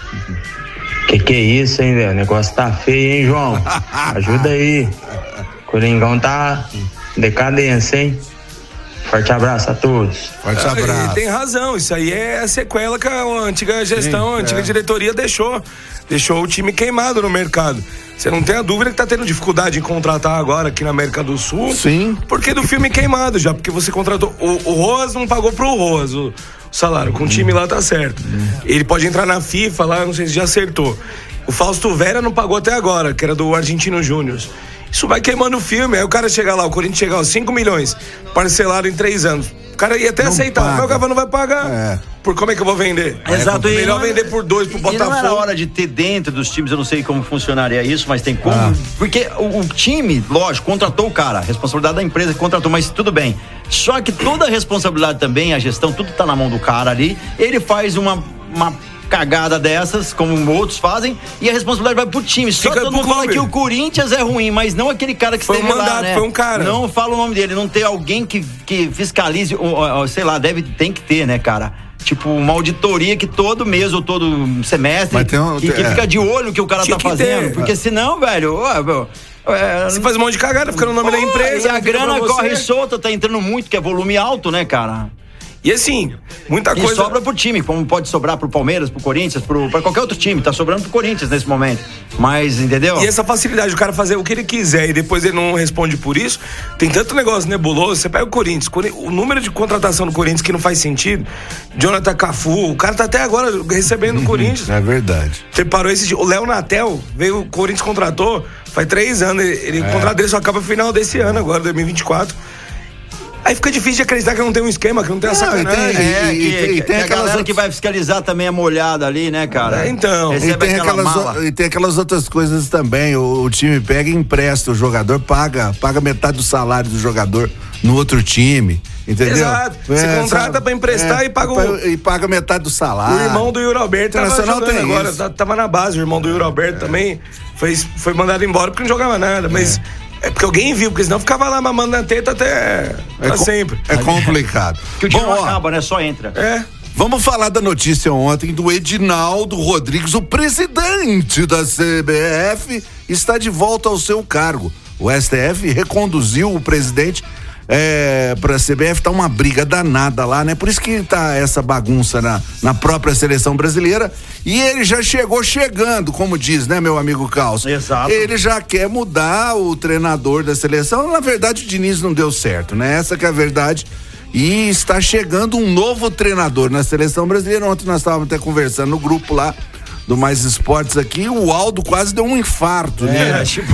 Que que é isso, hein, velho? O negócio tá feio, hein, João? Ajuda aí. Coringão tá em decadência, hein? Forte abraço a todos. Forte Ah, abraço. ele tem razão, isso aí é a sequela que a antiga gestão, Sim, a antiga é. diretoria deixou. Deixou o time queimado no mercado. Você não tem a dúvida que tá tendo dificuldade em contratar agora aqui na América do Sul. Sim. Porque do filme queimado já, porque você contratou. O, o Roas não pagou pro Roas o, o salário. Com o time lá tá certo. Ele pode entrar na FIFA lá, não sei se já acertou. O Fausto Vera não pagou até agora, que era do Argentino Júnior. Isso vai queimando o filme. Aí o cara chegar lá, o Corinthians chegar aos cinco milhões, parcelado em três anos. O cara ia até Não aceitar, paga. mas o Gava não vai pagar. É. Por como é que eu vou vender? Exato. É e melhor não é- vender por dois pro e não era Botafogo. hora de ter dentro dos times, eu não sei como funcionaria isso, mas tem como. Ah. Porque o, o time, lógico, contratou o cara, a responsabilidade da empresa que contratou, mas tudo bem. Só que toda a responsabilidade também, a gestão, tudo tá na mão do cara ali. Ele faz uma, uma cagada dessas, como outros fazem, e a responsabilidade vai pro time. Só Fica todo pro mundo fala clube. que o Corinthians é ruim, mas não aquele cara que Foi um esteve lá, mandato, né? foi um cara. Não fala o nome dele, não tem alguém que, que fiscalize, ou, ou, sei lá, deve, tem que ter, né, cara? Tipo, uma auditoria que todo mês ou todo semestre, Mas tem um- que, que é. fica de olho no que o cara Tinha tá que fazendo. ter. Porque senão, velho, ó, meu, é, Você faz um monte de cagada, fica no nome pô, da empresa. e a não fica grana pra você. corre solta, tá entrando muito, que é volume alto, né, cara? E assim, muita E coisa. sobra pro time, como pode sobrar pro Palmeiras, pro Corinthians, pro, pra qualquer outro time. Tá sobrando pro Corinthians nesse momento. Mas, entendeu? E essa facilidade, o cara fazer o que ele quiser e depois ele não responde por isso, tem tanto negócio nebuloso. Você pega o Corinthians, o número de contratação do Corinthians que não faz sentido. Jonathan Cafu, o cara tá até agora recebendo o Corinthians. É verdade. Você parou esse dia. O Léo Natel veio, o Corinthians contratou faz três anos. Ele, ele- É. O contrato dele só acaba no final desse ano, agora, dois mil e vinte e quatro. Aí fica difícil de acreditar que não tem um esquema, que não tem a Não, e sacanagem. tem- É, E- que, e tem- que- e tem que a aquelas galera outras- que vai fiscalizar também é molhada ali, né, cara? É, então. E Recebe tem, aquela aquelas, mala. o- e tem aquelas outras coisas também. O, o time pega e empresta o jogador, paga, paga metade do salário do jogador no outro time. Entendeu? Exato. Você contrata sabe? pra emprestar e paga o- E paga metade do salário. O irmão do Yuri Alberto tava Internacional jogando tem agora, isso. tá- tava na base, o irmão do Yuri Alberto também foi, foi mandado embora porque não jogava nada, mas é, porque alguém viu, porque senão ficava lá mamando na teta até pra com- sempre. É complicado. Que o time Bom, não ó, acaba, né? Só entra. É. Vamos falar da notícia ontem do Edinaldo Rodrigues, o presidente da C B F, está de volta ao seu cargo. O S T F reconduziu o presidente é, para a C B F, tá uma briga danada lá, né? Por isso que tá essa bagunça na, na própria seleção brasileira. E ele já chegou chegando, como diz, né, meu amigo Caos? Exato. Ele já quer mudar o treinador da seleção. Na verdade, o Diniz não deu certo, né? Essa que é a verdade. E está chegando um novo treinador na seleção brasileira. Ontem nós estávamos até conversando no grupo lá do Mais Esportes aqui, o Aldo quase deu um infarto, né? É, tipo.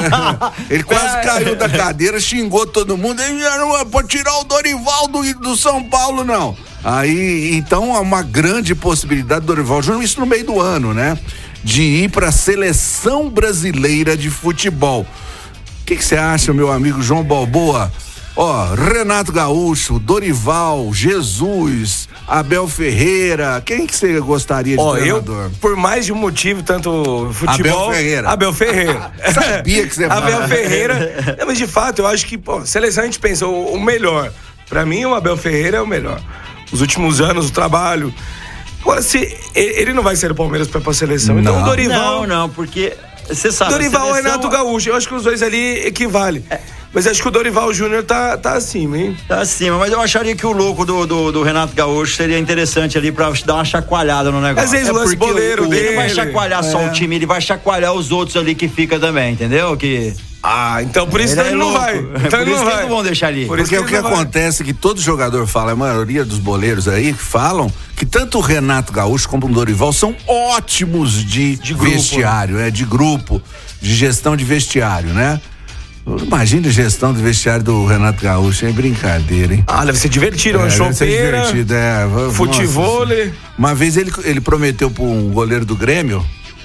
Ele quase É. caiu da cadeira, xingou todo mundo. Ele não é pra tirar o Dorival do, do São Paulo, não. Aí, então, há uma grande possibilidade do Dorival Júnior, isso no meio do ano, né? De ir pra seleção brasileira de futebol. O que você acha, meu amigo João Balboa? Ó, Renato Gaúcho, Dorival, Jesus, Abel Ferreira, quem que você gostaria de Ó, treinador? Eu, por mais de um motivo, tanto futebol... Abel Ferreira. Abel Ferreira. Sabia que você ia Abel falar. Ferreira. Não, mas de fato, eu acho que, pô, seleção a gente pensa, o, o melhor. Pra mim, o Abel Ferreira é o melhor. Os últimos anos, o trabalho... Agora, se ele não vai ser o Palmeiras pra ir pra seleção, não. então o Dorival... Não, não, porque você sabe... Dorival ou seleção... Renato Gaúcho, eu acho que os dois ali equivalem. É. Mas acho que o Dorival Júnior tá, tá acima, hein? Tá acima, mas eu acharia que o louco do, do, do Renato Gaúcho seria interessante ali pra dar uma chacoalhada no negócio. Às vezes é o lance boleiro o, dele... Ele vai chacoalhar é. só o time, ele vai chacoalhar os outros ali que fica também, entendeu? Que... Ah, então por isso ele, ele é não vai. Então por ele isso não que vai. eles não vão deixar ali. Por Porque o que acontece é que todo jogador fala, a maioria dos boleiros aí falam que tanto o Renato Gaúcho como o Dorival são ótimos de, de vestiário, grupo. É, de grupo, de gestão de vestiário, né? Imagina a gestão do vestiário do Renato Gaúcho, é brincadeira, hein? Ah, deve ser divertido, é, uma deve ser chopeira, divertido, é. futevôlei. Uma vez ele, ele prometeu para um goleiro do Grêmio,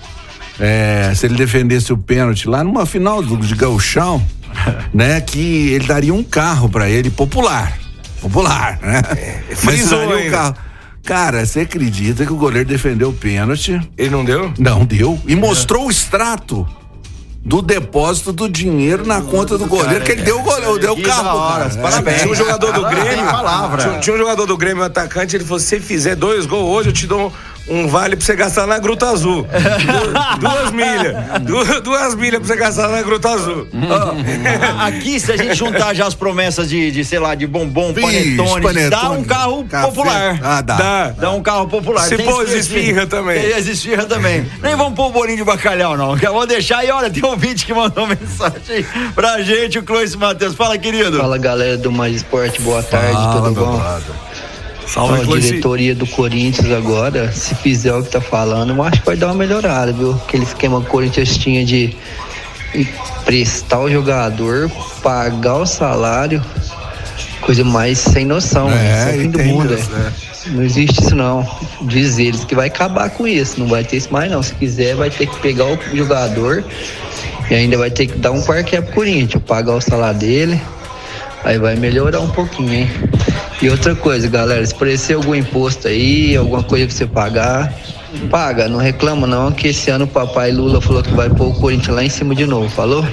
é, se ele defendesse o pênalti lá numa final do, de gauchão, né, que ele daria um carro para ele, popular, popular, né? É, mas daria um carro. Cara, você acredita que o goleiro defendeu o pênalti? Ele não deu? Não deu. E mostrou é. o extrato do depósito do dinheiro na conta do goleiro, cara, que ele deu o goleiro, deu o carro. Hora, parabéns. Tinha um jogador do Grêmio, palavra. Tinha, tinha um jogador do Grêmio, um atacante, ele falou: se você fizer dois gols hoje, eu te dou um vale pra você gastar na Gruta Azul. du, duas milhas. Du, duas milhas pra você gastar na Gruta Azul. Oh, aqui, se a gente juntar já as promessas de, de sei lá, de bombom, Vixe, panetone, panetone, dá um carro Café. popular. Ah, dá. dá. Dá um carro popular. Se pôs esfirra também. Tem as esfirra também. Nem vamos pôr o bolinho de bacalhau, não. Que eu vou deixar. E olha, tem um ouvinte que mandou mensagem pra gente, o Clois Matheus. Fala, querido. Fala, galera do Mais Esporte. Boa tarde, Fala, tudo bom? Salve, a diretoria do Corinthians agora, se fizer o que tá falando, eu acho que vai dar uma melhorada, viu? Aquele esquema que o Corinthians tinha de emprestar o jogador, pagar o salário, coisa mais sem noção, é, né? Isso é o fim do mundo, mesmo, é. Não existe isso não. Diz eles que vai acabar com isso, não vai ter isso mais não. Se quiser, vai ter que pegar o jogador e ainda vai ter que dar um parquet pro Corinthians, pagar o salário dele. Aí vai melhorar um pouquinho, hein? E outra coisa, galera, se aparecer algum imposto aí, alguma coisa pra você pagar, paga, não reclama não, que esse ano o papai Lula falou que vai pôr o Corinthians lá em cima de novo, falou?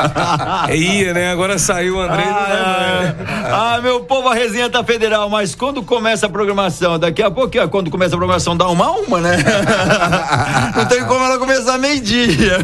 Ia, né? Agora saiu o André. Ah, ah, meu povo, a resenha tá federal, mas quando começa a programação? Daqui a pouco, quando começa a programação, dá uma a uma, né? Não tem como ela começar meio-dia.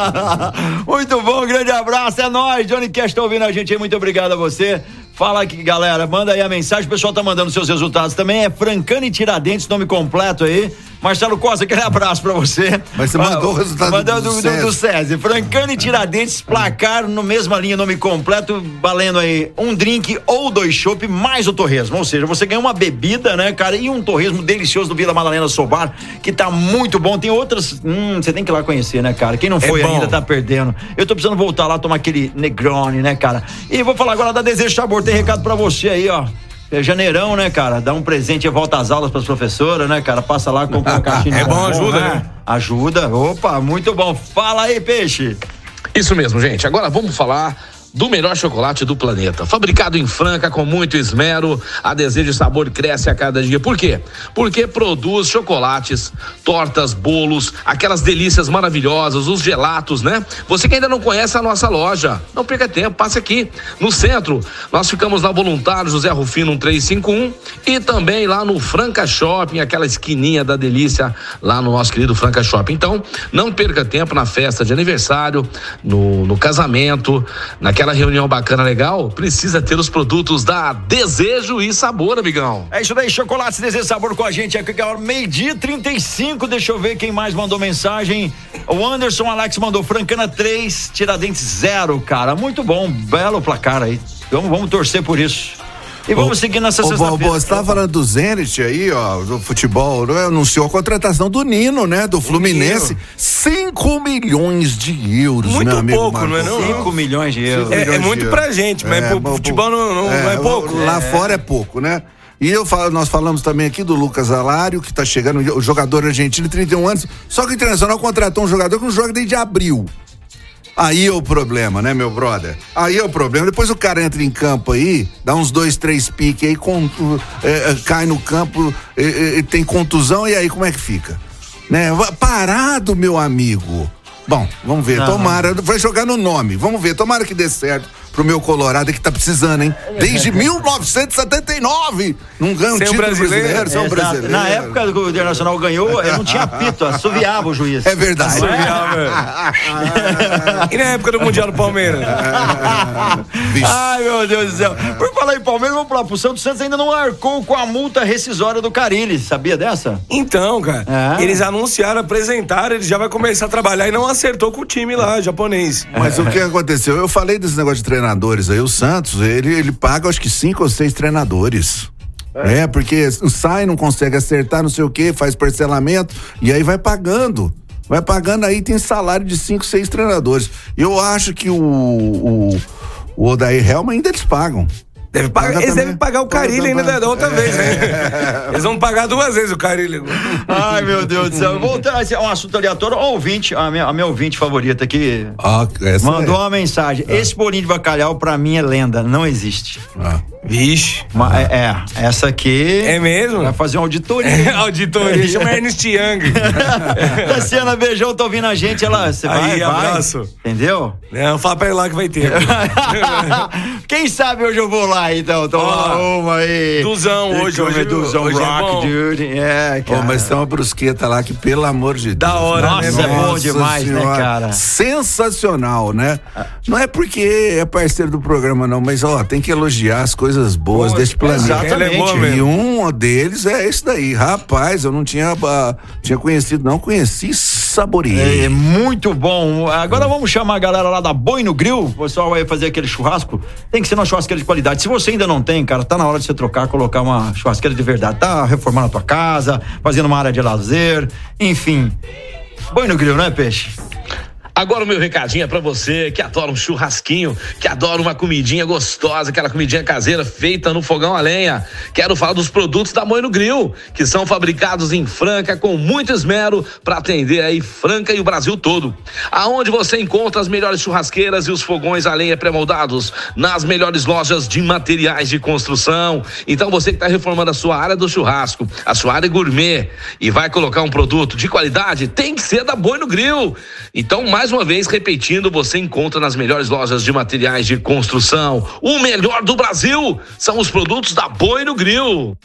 Muito bom, um grande abraço, é nóis. Johnny Cash tá ouvindo a gente aí, muito obrigado a você. Fala aqui, galera, manda aí a mensagem, o pessoal tá mandando seus resultados também, é Francana e Tiradentes, nome completo aí. Marcelo Costa, aquele abraço pra você. Mas você mandou ah, o resultado mandou do, do, do, do, do SESI. Francana e Tiradentes, placar no mesma linha, nome completo, valendo aí um drink ou dois chopp, mais o torresmo. Ou seja, você ganha uma bebida, né, cara, e um torresmo delicioso do Vila Madalena Sobar, que tá muito bom. Tem outras, hum, você tem que ir lá conhecer, né, cara? Quem não foi é ainda tá perdendo. Eu tô precisando voltar lá, tomar aquele Negroni, né, cara? E vou falar agora da Desejo Sabor, tem recado pra você aí, ó. É janeirão, né, cara? Dá um presente e volta às aulas pras professoras, né, cara? Passa lá, compra uma caixinha. É bom, ajuda, né? né? Ajuda. Opa, muito bom. Fala aí, Peixe. Isso mesmo, gente. Agora vamos falar do melhor chocolate do planeta. Fabricado em Franca com muito esmero, a Desejo de Sabor cresce a cada dia. Por quê? Porque produz chocolates, tortas, bolos, aquelas delícias maravilhosas, os gelatos, né? Você que ainda não conhece a nossa loja, não perca tempo, passe aqui no centro. Nós ficamos na Voluntário José Rufino três cinco um e também lá no Franca Shopping, aquela esquininha da delícia lá no nosso querido Franca Shopping. Então, não perca tempo na festa de aniversário, no, no casamento, naquela Aquela reunião bacana, legal, precisa ter os produtos da Desejo e Sabor, amigão. É isso daí, Chocolates Desejo e Sabor com a gente aqui, agora meio-dia e trinta e cinco, deixa eu ver quem mais mandou mensagem. O Anderson Alex mandou Francana três, Tiradentes zero, cara, muito bom, belo placar aí, vamos, vamos torcer por isso. E vamos seguir nessa sexta-feira. Você estava falando do Zenit aí, ó, do futebol, anunciou a contratação do Nino, né, do Fluminense, cinco milhões de euros, muito meu amigo pouco, Marcos. não é não? cinco milhões de euros. É, é muito pra gente, mas é, pro futebol não, não é, é pouco. Lá é. fora é pouco, né? E eu falo, nós falamos também aqui do Lucas Alário, que tá chegando, o jogador argentino, trinta e um anos, só que o Internacional contratou um jogador que não joga desde abril. Aí é o problema, né, meu brother? Aí é o problema. Depois o cara entra em campo aí, dá uns dois, três piques aí, contu, é, cai no campo, é, é, tem contusão, e aí como é que fica? Né? Parado, meu amigo. Bom, vamos ver, não, tomara, vai jogar no nome, vamos ver, tomara que dê certo pro meu Colorado que tá precisando, hein? Desde mil novecentos e setenta e nove, não ganha um título brasileiro, brasileiro são brasileiro. Na época que o Internacional ganhou, ele não tinha apito, assoviava o juiz. É verdade. Assoviava. E na época do Mundial do Palmeiras? Ai, meu Deus do céu. Por falar em Palmeiras, vamos falar pro Santos. O Santos ainda não arcou com a multa rescisória do Carille, sabia dessa? Então, cara, é. Eles anunciaram, apresentaram, ele já vai começar a trabalhar e não acertou com o time lá, japonês. Mas é. O que aconteceu? Eu falei desse negócio de treinadores aí, o Santos, ele, ele paga acho que cinco ou seis treinadores. É. é, porque sai, não consegue acertar, não sei o que, faz parcelamento e aí vai pagando. Vai pagando aí, tem salário de cinco, seis treinadores. Eu acho que o, o, o Odair Helma ainda eles pagam. Deve pagar, eles também. Devem pagar o Carille ainda da outra é. vez, né? Eles vão pagar duas vezes o Carille. Ai, meu Deus do céu. Vou trazer um assunto aleatório. O ouvinte, a minha, a minha ouvinte favorita aqui, ah, mandou é. uma mensagem. Ah. Esse bolinho de bacalhau, pra mim, é lenda. Não existe. Ah. Vixe. Uma, é, é, essa aqui... É mesmo? Vai fazer uma auditoria. É, auditoria, chama Ernest Young. Tassiana, beijão, tá ouvindo a gente. Ela, você vai, aí, vai. Abraço. Entendeu? Não, fala pra ele lá que vai ter. Quem sabe hoje eu vou lá, então. Toma oh, uma aí. Duzão hoje, hoje, hoje Duzão hoje Rock, é dude. É, cara. Oh, mas tem uma brusqueta lá que, pelo amor de Deus. Da hora, Nossa, né? é bom demais, senhora, né, cara? Sensacional, né? Não é porque é parceiro do programa, não, mas, ó, tem que elogiar as coisas boas Pô, desse planeta. Exatamente. E um deles é esse daí. Rapaz, eu não tinha, uh, tinha conhecido, não conheci, saboreei. É, muito bom. Agora vamos chamar a galera lá da Boi no Grill. O pessoal vai fazer aquele churrasco. Tem que ser uma churrasqueira de qualidade. Se você ainda não tem, cara, tá na hora de você trocar, colocar uma churrasqueira de verdade. Tá reformando a tua casa, fazendo uma área de lazer, enfim. Boi no Grill, né, Peixe? Agora o meu recadinho é pra você que adora um churrasquinho, que adora uma comidinha gostosa, aquela comidinha caseira feita no fogão a lenha. Quero falar dos produtos da Boi no Grill, que são fabricados em Franca com muito esmero para atender aí Franca e o Brasil todo. Aonde você encontra as melhores churrasqueiras e os fogões a lenha pré-moldados? Nas melhores lojas de materiais de construção. Então você que está reformando a sua área do churrasco, a sua área gourmet e vai colocar um produto de qualidade, tem que ser da Boi no Grill. Então, mais uma vez, repetindo, você encontra nas melhores lojas de materiais de construção. O melhor do Brasil são os produtos da Boi no Grill.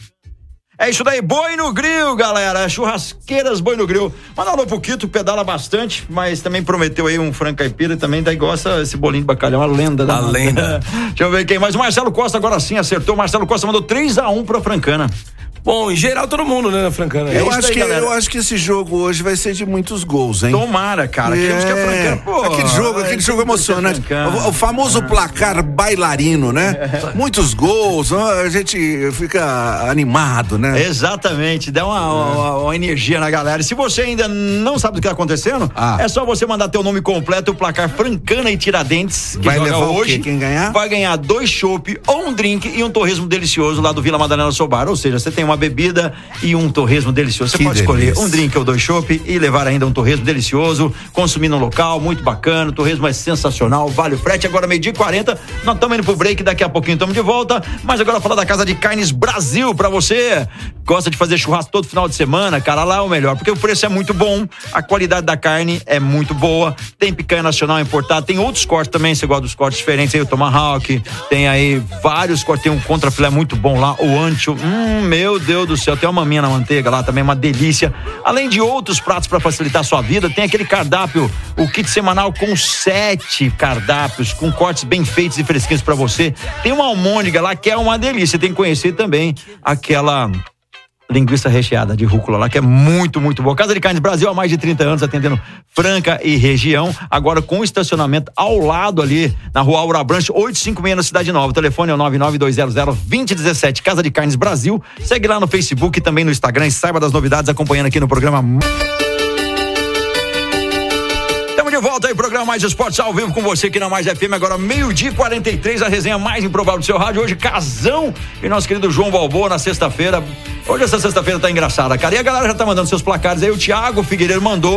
É isso daí, Boi no Grill, galera. Churrasqueiras Boi no Grill. Manda alô pro Quito, pedala bastante, mas também prometeu aí um frango caipira e também daí gosta esse bolinho de bacalhau, uma lenda. Uma da lenda. Deixa eu ver quem mais. O Marcelo Costa agora sim acertou. O Marcelo Costa mandou três a um pra Francana. Bom, em geral todo mundo, né, na Francana. Eu, é acho aí, que, galera. eu acho que esse jogo hoje vai ser de muitos gols, hein? Tomara, cara. É, Queremos que a Francana, pô, aquele jogo, aquele jogo emocionante. O, o famoso placar bailarino, né? É. Muitos gols, a gente fica animado, né? Exatamente, dá uma, uma, uma energia na galera. E se você ainda não sabe do que tá acontecendo, ah. é só você mandar teu nome completo, o placar Francana e Tiradentes, que vai joga levar hoje. O quê? Quem ganhar? Vai ganhar dois chopp ou um drink e um torresmo delicioso lá do Vila Madalena Sobar. Ou seja, você tem uma bebida e um torresmo delicioso. Você que pode delícia. Escolher um drink ou dois chopp e levar ainda um torresmo delicioso, consumir no local, muito bacana. O torresmo é sensacional, vale o frete. Agora meio-dia e quarenta, nós estamos indo pro break, daqui a pouquinho estamos de volta. Mas agora falar da Casa de Carnes Brasil pra você. Gosta de fazer churrasco todo final de semana, cara, lá é o melhor, porque o preço é muito bom, a qualidade da carne é muito boa, tem picanha nacional importada, tem outros cortes também, você gosta dos cortes diferentes, aí o tomahawk, tem aí vários cortes, tem um contrafilé muito bom lá, o ancho, hum, meu Deus do céu, tem uma maminha na manteiga lá também, uma delícia, além de outros pratos para facilitar a sua vida, tem aquele cardápio, o kit semanal com sete cardápios, com cortes bem feitos e fresquinhos para você, tem uma almôndega lá que é uma delícia, tem que conhecer também aquela linguiça recheada de rúcula lá, que é muito, muito boa. Casa de Carnes Brasil há mais de trinta anos, atendendo Franca e região, agora com estacionamento ao lado ali, na rua Aura Branche, oitocentos e cinquenta e seis na Cidade Nova. O telefone é o nove nove dois zero zero, dois zero um sete. Casa de Carnes Brasil. Segue lá no Facebook e também no Instagram e saiba das novidades acompanhando aqui no programa. De volta aí, programa Mais Esportes ao vivo com você aqui na Mais F M, agora meio-dia e quarenta e três, a resenha mais improvável do seu rádio, hoje Casão e nosso querido João Balboa na sexta-feira. Hoje essa sexta-feira tá engraçada, cara, e a galera já tá mandando seus placares aí, o Thiago Figueiredo mandou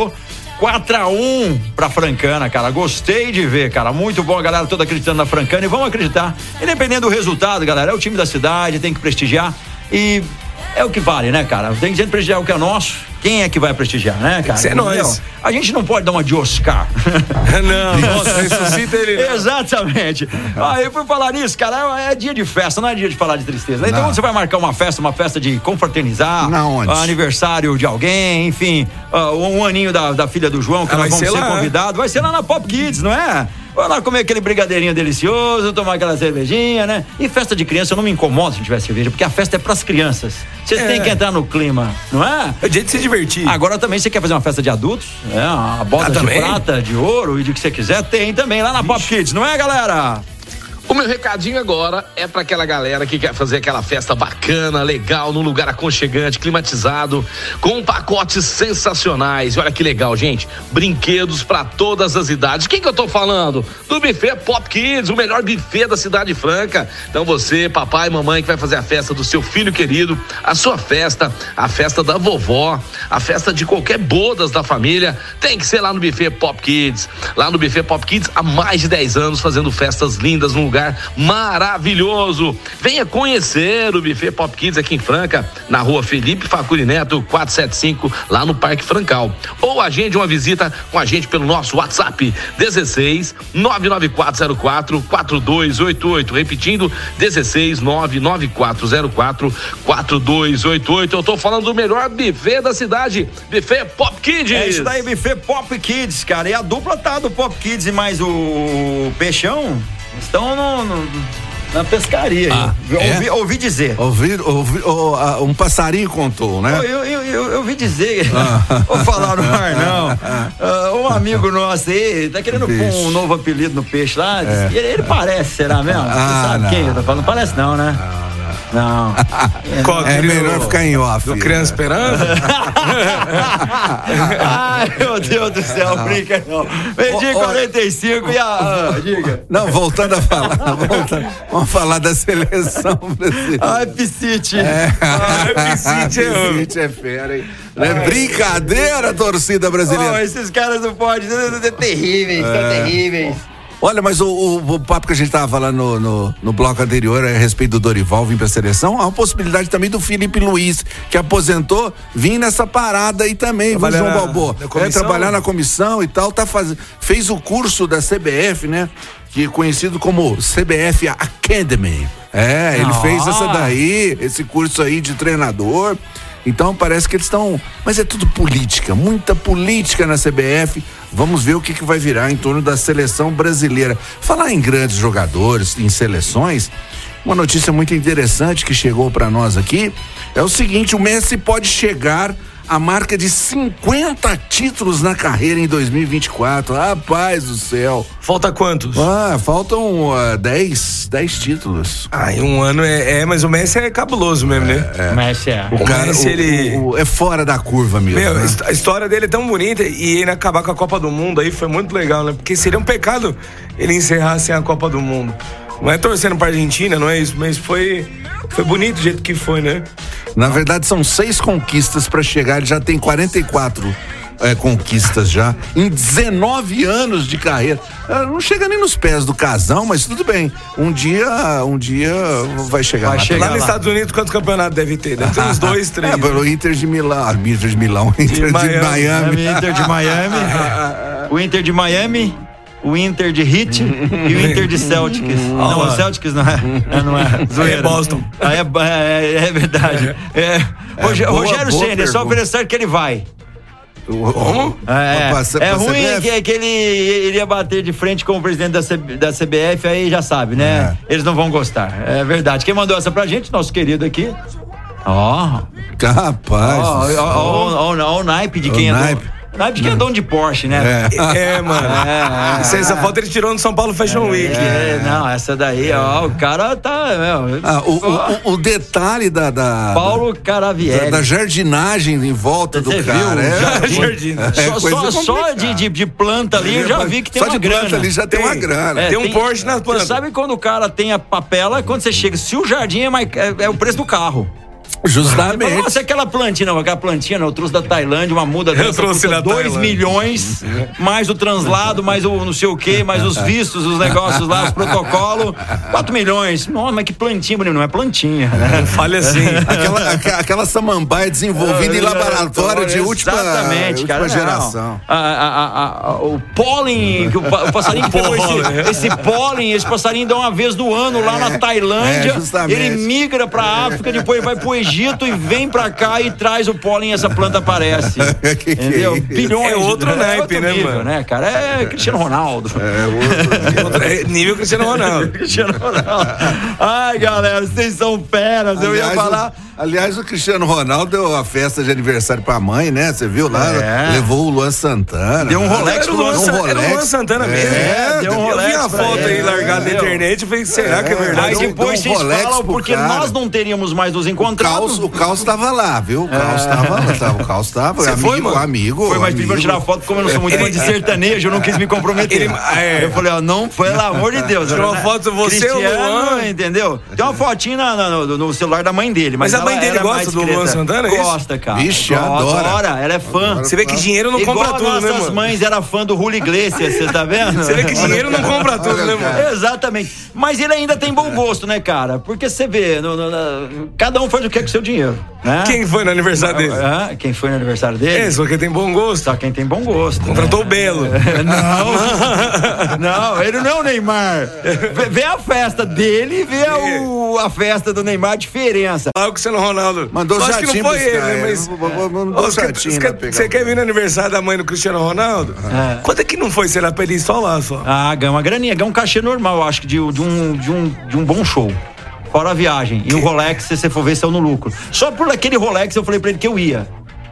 quatro a um pra Francana, cara. Gostei de ver, cara. Muito bom, a galera toda acreditando na Francana. E vamos acreditar. Independente do resultado, galera, é o time da cidade, tem que prestigiar. E é o que vale, né, cara? Tem que prestigiar o que é nosso. Quem é que vai prestigiar, né, cara? É nós. A gente não pode dar uma de Oscar. Não, nossa, ressuscita ele. Não. Exatamente. Aí, por falar nisso, cara, é dia de festa, não é dia de falar de tristeza. Então, não. Você vai marcar uma festa, uma festa de confraternizar, não, aniversário de alguém, enfim, uh, um aninho da, da filha do João, que ah, nós vamos ser, ser convidados. Vai ser lá na Pop Kids, não é? Vai lá comer aquele brigadeirinho delicioso, tomar aquela cervejinha, né? E festa de criança, eu não me incomodo se não tiver cerveja, porque a festa é pras crianças. Você é. tem que entrar no clima, não é? É dia de se divertir. Agora também você quer fazer uma festa de adultos, né? Uma bota ah, de também? prata, de ouro e de que você quiser, tem também lá na Ixi. Pop Kids, não é, galera? O meu recadinho agora é pra aquela galera que quer fazer aquela festa bacana, legal, num lugar aconchegante, climatizado, com pacotes sensacionais. E olha que legal, gente, brinquedos pra todas as idades. Quem que eu tô falando? Do buffet Pop Kids, o melhor buffet da Cidade Franca. Então você, papai e mamãe, que vai fazer a festa do seu filho querido, a sua festa, a festa da vovó, a festa de qualquer bodas da família, tem que ser lá no buffet Pop Kids. Lá no buffet Pop Kids, há mais de dez anos, fazendo festas lindas num lugar maravilhoso. Venha conhecer o buffet Pop Kids aqui em Franca, na rua Felipe Facuri Neto, quatrocentos e setenta e cinco, lá no Parque Francal. Ou agende uma visita com a gente pelo nosso WhatsApp, dezesseis, nove nove quatro zero quatro, quatro dois oito oito. Repetindo, dezesseis, nove nove quatro zero quatro, quatro dois oito oito. Eu tô falando do melhor buffet da cidade, buffet Pop Kids. É isso daí, buffet Pop Kids, cara. E a dupla tá do Pop Kids e mais o Peixão estão no, no, na pescaria. Ah, ouvi, é? ouvi dizer. Ouvi, ouvi, oh, uh, um passarinho contou, né? Eu, eu, eu, eu ouvi dizer. Ah. Vou falar no ar, não. Uh, um amigo nosso aí tá querendo pôr um novo apelido no peixe lá. É. Ele, ele parece, será mesmo? Ah, Você sabe não. quem eu tô falando? Parece não, né? Não. Não. É, é melhor ficar em off. Do Criança Esperança? Ai, meu Deus do céu, oh, brinca não. Meio-dia quarenta e cinco e a. Diga. Não, voltando a falar. Voltando, vamos falar da seleção brasileira. Ai, Piscite. É. Ai, Piscite é, Piscite é fera, hein? Não é brincadeira, torcida brasileira. Oh, esses caras não podem. São terríveis, é. são terríveis. Olha, mas o, o, o papo que a gente estava falando no, no, no bloco anterior a respeito do Dorival vir para a seleção, há uma possibilidade também do Felipe Luiz, que aposentou, vir nessa parada aí também, viu, João Balboa? É, trabalhar na comissão e tal, tá faz... fez o curso da C B F, né? Que é conhecido como C B F Academy. É, ele ah. fez essa daí, esse curso aí de treinador. Então parece que eles estão, mas é tudo política, muita política na C B F. Vamos ver o que, que vai virar em torno da seleção brasileira. Falar em grandes jogadores, em seleções, uma notícia muito interessante que chegou para nós aqui é o seguinte: o Messi pode chegar à marca de cinquenta títulos na carreira em dois mil e vinte e quatro. Rapaz do céu. Falta quantos? Ah, faltam uh, dez títulos. Ah, em um ano é, é, mas o Messi é cabuloso mesmo, é, né? É. O Messi é. O, o cara, Messi, o, ele... O, o, é fora da curva mesmo. Meu, né? A história dele é tão bonita e ele acabar com a Copa do Mundo aí foi muito legal, né? Porque seria um pecado ele encerrar sem a Copa do Mundo. Não é torcendo pra Argentina, não é isso, mas foi, foi bonito do jeito que foi, né? Na verdade, são seis conquistas para chegar, ele já tem quarenta e quatro é, conquistas já, em dezenove anos de carreira. Não chega nem nos pés do Casão, mas tudo bem. Um dia, um dia vai chegar vai lá. Chegar lá nos lá. Estados Unidos, quantos campeonatos deve ter? Deve ter uns dois, três. É, pelo Inter de Milão, Inter de Milão, Inter de, de Miami. Miami. Inter de Miami. O Inter de Miami. O Inter de Heat e o Inter de Celtics. Oh, não, o Celtics não é. é não é. Zoeira. É Boston. Ah, é, é, é verdade. É. É, Roger, boa, Rogério Ceni, é só oferecer que ele vai. Como? É, é, é ruim que, que ele iria bater de frente com o presidente da, C, da C B F, aí já sabe, né? É. Eles não vão gostar. É verdade. Quem mandou essa pra gente? Nosso querido aqui. Ó. Oh. Rapaz. Ó, o naipe de quem é do... Na época que é dono de Porsche, né? É, é mano. É, é, essa foto ele tirou no São Paulo Fashion Week. É, não, essa daí, é. ó, o cara tá. Meu, ah, o, o, o detalhe da. da Paulo Caravieri. Da, da jardinagem em volta do Você cara. Viu? É, jardim. É, só só, só de, de, de planta ali, eu já vi que tem só uma de grana. Planta ali já tem, tem uma grana. É, tem um tem, Porsche na planta. Você sabe quando o cara tem a papela, quando você chega, se o jardim é, mais, é, é o preço do carro. Justamente. Nossa, aquela plantinha, não, aquela plantinha, não, eu trouxe da Tailândia, uma muda dessa, trouxe da dois milhões, mais o translado, mais o não sei o quê, mais os vistos, os negócios lá, os protocolos, quatro milhões. Nossa, mas que plantinha, bonito, não é plantinha, né? Falha assim. Aquela, aquela samambaia desenvolvida em laboratório de última, Exatamente, última cara, geração. A, a, a, a, o pólen, que o, o passarinho que pegou esse, esse pólen, esse passarinho dá uma vez no ano lá na Tailândia, é, ele migra pra África, depois ele vai pro Egito e vem pra cá e traz o pólen e essa planta aparece. que que Entendeu? é Bilhões. É outro de, naipe, é outro né, nível, mano? né, cara? É Cristiano Ronaldo. É, outro, é nível Cristiano Ronaldo. Cristiano Ronaldo. Ai, galera, vocês são feras. aliás, eu ia falar. O, aliás, o Cristiano Ronaldo deu a festa de aniversário pra mãe, né? Você viu lá? É. Levou o Luan Santana. Deu um Rolex Era o pro Luan, Luan Sa- Rolex. era o Luan Santana mesmo. É, deu um eu Rolex vi a pra foto ele. aí largada na Entendeu? internet e falei, será que é verdade? Aí Deu- depois deu um vocês Rolex falam pro porque cara. nós não teríamos mais nos O encontrado. Caos, o Caos tava lá, viu? O Caos tava lá. Tava, o Caos tava. Você amigo, foi, mano? amigo. Foi, mas amigo. pediu pra tirar foto, como eu não sou muito fã de sertanejo, eu não quis me comprometer. Ele- é. Eu falei, ó, não, pelo amor de Deus. Tirou uma né? foto você, o Cristiano, Luan. Entendeu? Tem uma fotinha na- na- no, no celular da mãe dele. Mas, Mas a mãe ela dele era gosta mais do Luan discreta. Santana, é isso? Gosta, cara. Vixe, Gosta, adora. Ela é fã. Você vê que dinheiro não Igual compra tudo, né, nossas mano? mães eram fã do Julio Iglesias, você tá vendo? Você vê que dinheiro não compra tudo, né, mano? Exatamente. Mas ele ainda tem bom gosto, né, cara? Porque você vê, no- no- na- cada um faz o que é com o seu dinheiro, né? Quem foi no aniversário dele? Ah, quem foi no aniversário dele? É, só que tem bom gosto. Só quem tem bom gosto. Contratou né? o Belo. Não, não, ele não é o Neymar. Vê, vê a festa dele e vê o, a festa do Neymar, a diferença. Lá o Cristiano Ronaldo. Mandou Eu acho que não jatinho foi buscar, ele, né? é. Mas. Mandou Ô, você quer- jatinho você lá quer- pegar Você o- quer vir no aniversário da mãe do Cristiano Ronaldo? É. Quanto é que não foi? Será pra ele ir só lá, só? Ah, ganha uma graninha, ganha um cachê normal, eu acho que de, de, um, de, um, de um bom show. Fora a viagem. E o Rolex, se você for ver, saiu no lucro. Só por aquele Rolex eu falei pra ele que eu ia.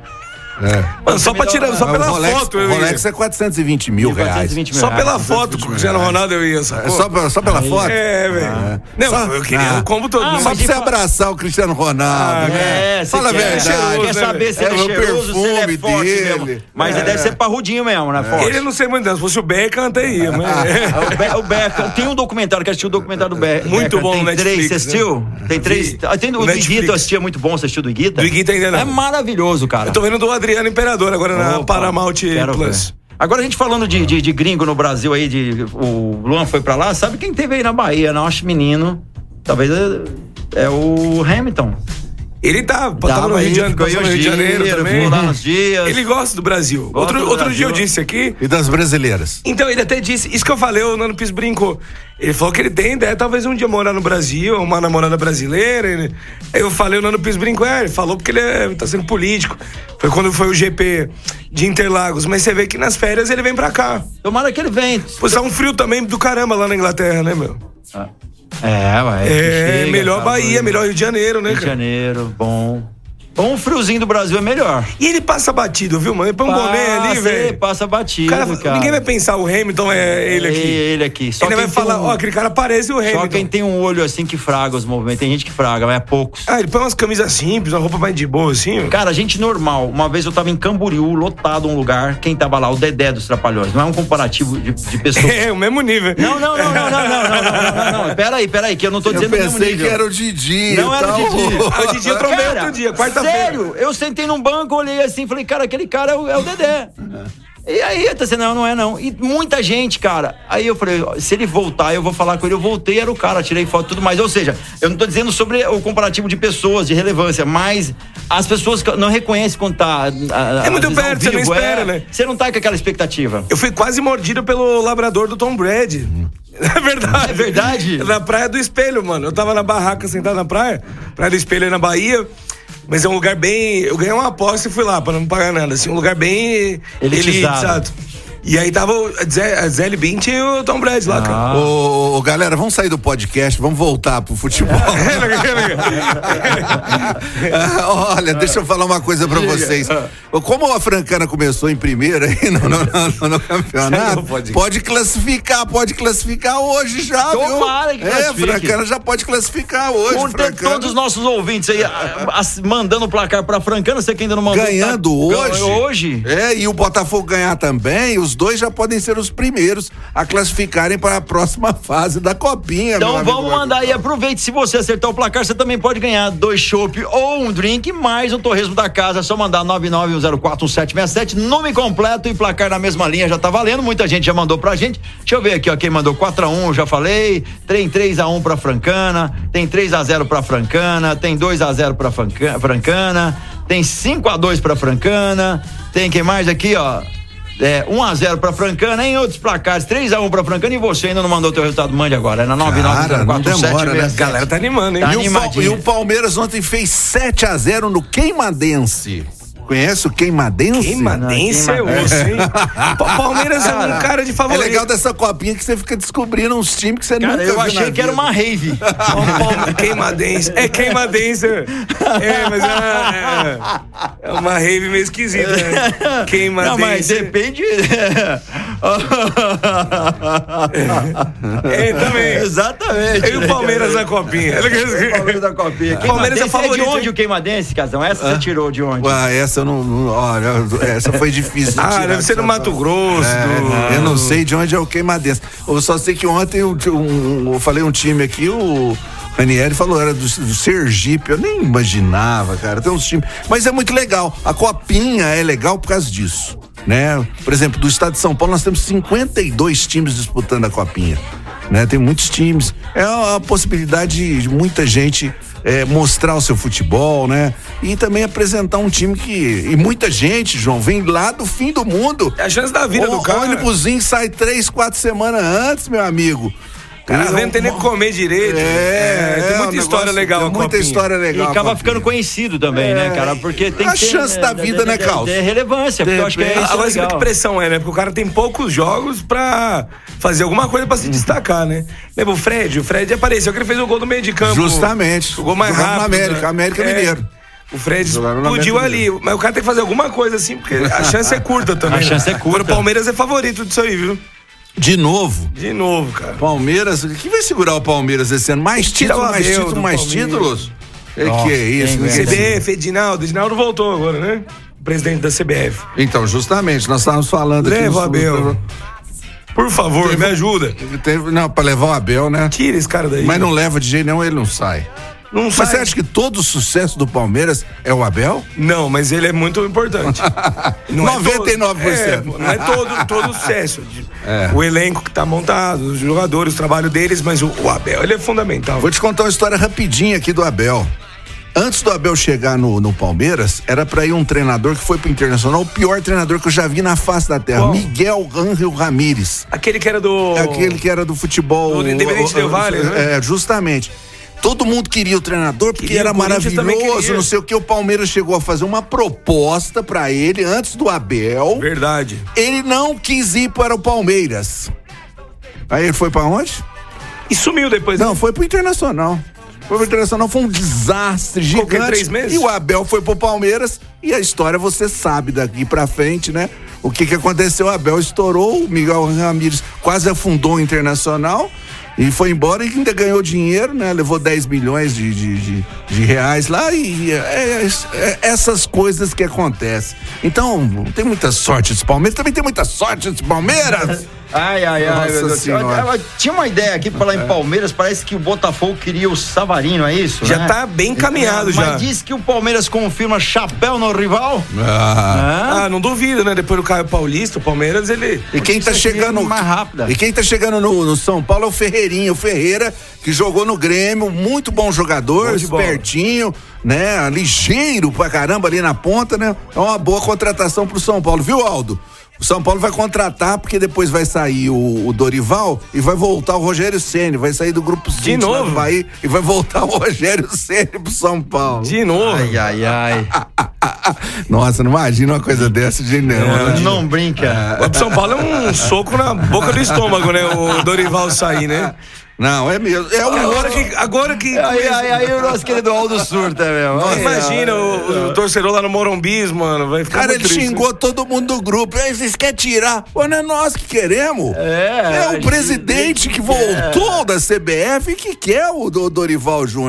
É. Mano, só pra tirar, só Ah, pela o Rolex, foto eu o Rolex ia. é quatrocentos e vinte mil reais. quatrocentos e vinte mil Só reais. pela foto com o Cristiano Ronaldo eu ia, É sacou? só, pra- só pela foto? É, velho. Não, Só- eu queria Ah. o combo todo. Ah, né? Só mas pra você de fa- abraçar o Cristiano Ronaldo, Ah, né? É, Fala a você quer, verdade. quer né, saber se velho? ele é É o cheiroso, se ele é perfume forte dele. mesmo. Mas É. ele deve ser parrudinho mesmo, né? Forte. Ele não sei muito, não. Se fosse o Beckham, até ia. Mas... Ah, o, Be o Beckham, tem um documentário, que assistiu o documentário do Be Muito Beckham. bom Tem no três, Netflix, você assistiu? né? Tem três. Vi. Ah, tem, o No do Netflix. Iguita eu assistia muito bom, você assistiu do Iguita? Do Iguita ainda não. É maravilhoso, cara. Eu tô vendo do Adriano Imperador agora na Opa, Paramount quero Plus. ver. Agora a gente falando de, de, de gringo no Brasil aí, de, o Luan foi pra lá, sabe quem teve aí na Bahia, não? Acho menino. Talvez é, é o Hamilton. Ele tá, tava no aí, Rio de Janeiro, ficou aí passou no uns Rio de Janeiro dias, também. ficou lá uns dias. Ele gosta do Brasil. Gosta Outro, do outro Brasil. dia eu disse aqui. E das brasileiras? Então, ele até disse, isso que eu falei, o Nano Pis brincou. Ele falou que ele tem ideia, talvez um dia morar no Brasil, uma namorada brasileira. Ele, aí eu falei, o Nano Pis brincou, é, ele falou porque ele é, tá sendo político. Foi quando foi o G P de Interlagos. Mas você vê que nas férias ele vem pra cá. Tomara que ele venha. Pois tá um frio também do caramba lá na Inglaterra, né, meu? É, ué. É, chega, melhor tá, Bahia, melhor Rio de Janeiro, né, Rio de cara? Janeiro, bom. Bom, o friozinho do Brasil é melhor. E ele passa batido, viu, mano? Ele põe um boné ali, Passa, velho. Passa batido, Cara, cara. ninguém vai pensar o Hamilton é ele aqui. Ele aqui. Só Ele vai quem tem falar, um- ó, aquele cara parece o Hamilton. Só quem tem um olho assim que fraga os movimentos. Tem gente que fraga, mas é poucos. Ah, ele põe umas camisas simples, uma roupa mais de boa, assim. ó. Cara, gente normal. Uma vez eu tava em Camboriú, lotado um lugar. Quem tava lá? O Dedé dos Trapalhões. Não é um comparativo de, de pessoas. É, o mesmo nível. Não, não, não, não, não, não, não, não, não, não. Pera aí, pera aí, que eu não tô Eu dizendo o mesmo pensei nível. que era o Didi. Não era o tal. Didi. Ah, o Didi eu trombei Cara, outro dia, quarta-feira. Sério, eu sentei num banco, olhei assim, falei, cara, aquele cara é o, é o Dedé. E aí, eu tô dizendo, não, não é não. E muita gente, cara. Aí eu falei, ó, se ele voltar, eu vou falar com ele. Eu voltei, era o cara, tirei foto e tudo mais. Ou seja, eu não tô dizendo sobre o comparativo de pessoas, de relevância, mas as pessoas não reconhecem quando tá. A, a É muito visão perto, você não vivo, espera, é, né? Você não tá com aquela expectativa. Eu fui quase mordido pelo labrador do Tom Brady. É verdade. É verdade? Na Praia do Espelho, mano. Eu tava na barraca, sentado na praia. Praia do Espelho aí na Bahia. Mas é um lugar bem... Eu ganhei uma aposta e fui lá, pra não pagar nada. Assim, um lugar bem... Elitizado. E aí tava o Zé- a Zé Bint e o Tom Brady lá, cara. Ô, ô, galera, vamos sair do podcast, vamos voltar pro futebol. Ah, olha, deixa eu falar uma coisa pra vocês. Como a Francana começou em primeiro aí no, no, no, no campeonato, Pode. pode classificar, pode classificar hoje já, viu? Tomara que É, classifique. Francana já pode classificar hoje, Por ter Francana. todos os nossos ouvintes aí a- a- mandando o placar pra Francana, você que ainda não mandou. Ganhando tá- hoje. Hoje. É, e o Botafogo ganhar também, os os dois já podem ser os primeiros a classificarem para a próxima fase da Copinha. Então vamos mandar aí, aproveite, se você acertar o placar, você também pode ganhar dois chopp ou um drink, mais um torresmo da casa, é só mandar nove nove um zero quatro um sete seis sete, nome completo e placar na mesma linha, já tá valendo, muita gente já mandou pra gente, deixa eu ver aqui, ó, quem mandou quatro a um, eu já falei, tem três a um pra Francana, tem três a zero pra Francana, tem dois a zero pra Francana, tem cinco a dois pra Francana, tem quem mais aqui, ó, é, um a zero pra Francana, em outros placares, três a um pra Francana, e você ainda não mandou o teu resultado, mande agora, é na nove nove zero quatro sete seis sete. Né? Galera tá animando, hein? Tá e, o, e o Palmeiras ontem fez sete a zero no Queimadense. Conhece o Queimadense? Queimadense é osso, hein? Palmeiras é um cara de favorito. É legal dessa copinha que você fica descobrindo uns times que você cara, nunca viu. Eu achei que vida. era uma rave. Queimadense. É Queimadense. É, mas é, é uma rave meio esquisita, né? Queimadense. Não, mas depende. É, também. Exatamente. E o Palmeiras na copinha. O Palmeiras da copinha. O Palmeiras é favorito. É de onde o Queimadense, Casão? Essa ah? você tirou de onde? Ué, essa eu não, não. Olha, essa foi difícil. De ah, deve ser no Mato Grosso. É, do... Eu não sei de onde é o Queimadense. Eu só sei que ontem eu, um, eu falei um time aqui, o Ranieri falou, era do, do Sergipe. Eu nem imaginava, cara. Tem uns times. Mas é muito legal. A copinha é legal por causa disso, né? Por exemplo, do estado de São Paulo, nós temos cinquenta e dois times disputando a copinha. Né? Tem muitos times. É a possibilidade de muita gente é, mostrar o seu futebol, né? E também apresentar um time que... E muita gente, João, vem lá do fim do mundo. É a chance da vida o, do cara. O ônibusinho sai três, quatro semanas antes, meu amigo. Cara, vem não tem nem que comer direito. É, é tem muita é, história legal. Tem muita história legal. E acaba ficando conhecido também, é, né, cara? Porque tem a que ter, chance né, da vida, né, Carlos? É relevância, porque eu acho que é isso. Agora, que pressão é, né? Porque o cara tem poucos jogos pra fazer alguma coisa pra se destacar, né? Lembra o Fred? O Fred apareceu, que ele fez o gol do meio de campo. Justamente. O gol mais rápido. Na América, né? América é. Mineiro. O Fred explodiu ali, mas o cara tem que fazer alguma coisa assim, porque a chance é curta também. A chance né? é curta. Agora o Palmeiras é favorito disso aí, viu? De novo? De novo, cara. Palmeiras, quem vai segurar o Palmeiras esse ano? Mais títulos, mais títulos, mais títulos? Nossa, que é isso? C B F, Edinaldo, Edinaldo voltou agora, né? O presidente da C B F. Então, justamente, nós estávamos falando aqui. Leva o Abel. Por favor, teve, me ajuda. Teve, não, pra levar o Abel, né? Tira esse cara daí. Mas não leva de jeito nenhum, ele não sai. Não mas sai. Você acha que todo o sucesso do Palmeiras é o Abel? Não, mas ele é muito importante. Não noventa e nove por cento. É, não é todo, todo o sucesso. É. O elenco que tá montado, os jogadores, o trabalho deles, mas o, o Abel, ele é fundamental. Vou te contar uma história rapidinha aqui do Abel. Antes do Abel chegar no, no Palmeiras, era pra ir um treinador que foi pro Internacional, o pior treinador que eu já vi na face da terra, Bom. Miguel Ángel Ramírez. Aquele que era do... Aquele que era do futebol... Do Independente Del Valle, né? É, justamente. Todo mundo queria o treinador porque queria, era maravilhoso, não sei o que. O Palmeiras chegou a fazer uma proposta pra ele antes do Abel. Verdade. Ele não quis ir para o Palmeiras. Aí ele foi pra onde? E sumiu depois. Não, né? foi pro Internacional. Foi pro Internacional, foi um desastre gigante. Qualquer três meses? E o Abel foi pro Palmeiras e a história você sabe daqui pra frente, né? O que que aconteceu? O Abel estourou, o Miguel Ramírez quase afundou o Internacional. E foi embora e ainda ganhou dinheiro, né? Levou dez milhões de, de, de, de reais lá e é, é, é essas coisas que acontecem. Então, tem muita sorte esse Palmeiras, também tem muita sorte esse Palmeiras. Ai, ai, ai, Nossa meu Deus. Senhora. Eu, tinha uma ideia aqui pra falar em Palmeiras, parece que o Botafogo queria o Savarino, é isso? Já né? tá bem encaminhado, é, já. Mas diz que o Palmeiras confirma chapéu no rival? Ah, ah não duvido, né? Depois do Caio Paulista, o Palmeiras, ele... E quem tá chegando... mais rápida. E quem tá chegando no, no São Paulo é o Ferreirinha, o Ferreira, que jogou no Grêmio, muito bom jogador, bom espertinho, né? Ligeiro pra caramba ali na ponta, né? É uma boa contratação pro São Paulo, viu, Aldo? O São Paulo vai contratar porque depois vai sair o, o Dorival e vai voltar o Rogério Ceni, vai sair do grupo de novo vai e vai voltar o Rogério Ceni pro São Paulo. De novo. Ai, ai, ai. Nossa, não imagina uma coisa dessa de nenhum. É, né? Não brinca. O São Paulo é um soco na boca do estômago, né? O Dorival sair, né? Não, é mesmo. É um agora que. Agora que aí, aí, aí o nosso querido Aldo surta, meu. Nossa, imagina o, o torcedor lá no Morumbi, mano. Vai ficar cara, ele triste, xingou todo mundo do grupo. Aí vocês querem tirar? Pô, não é nós que queremos. É. É o presidente que voltou é. da C B F e que quer o Dorival Júnior.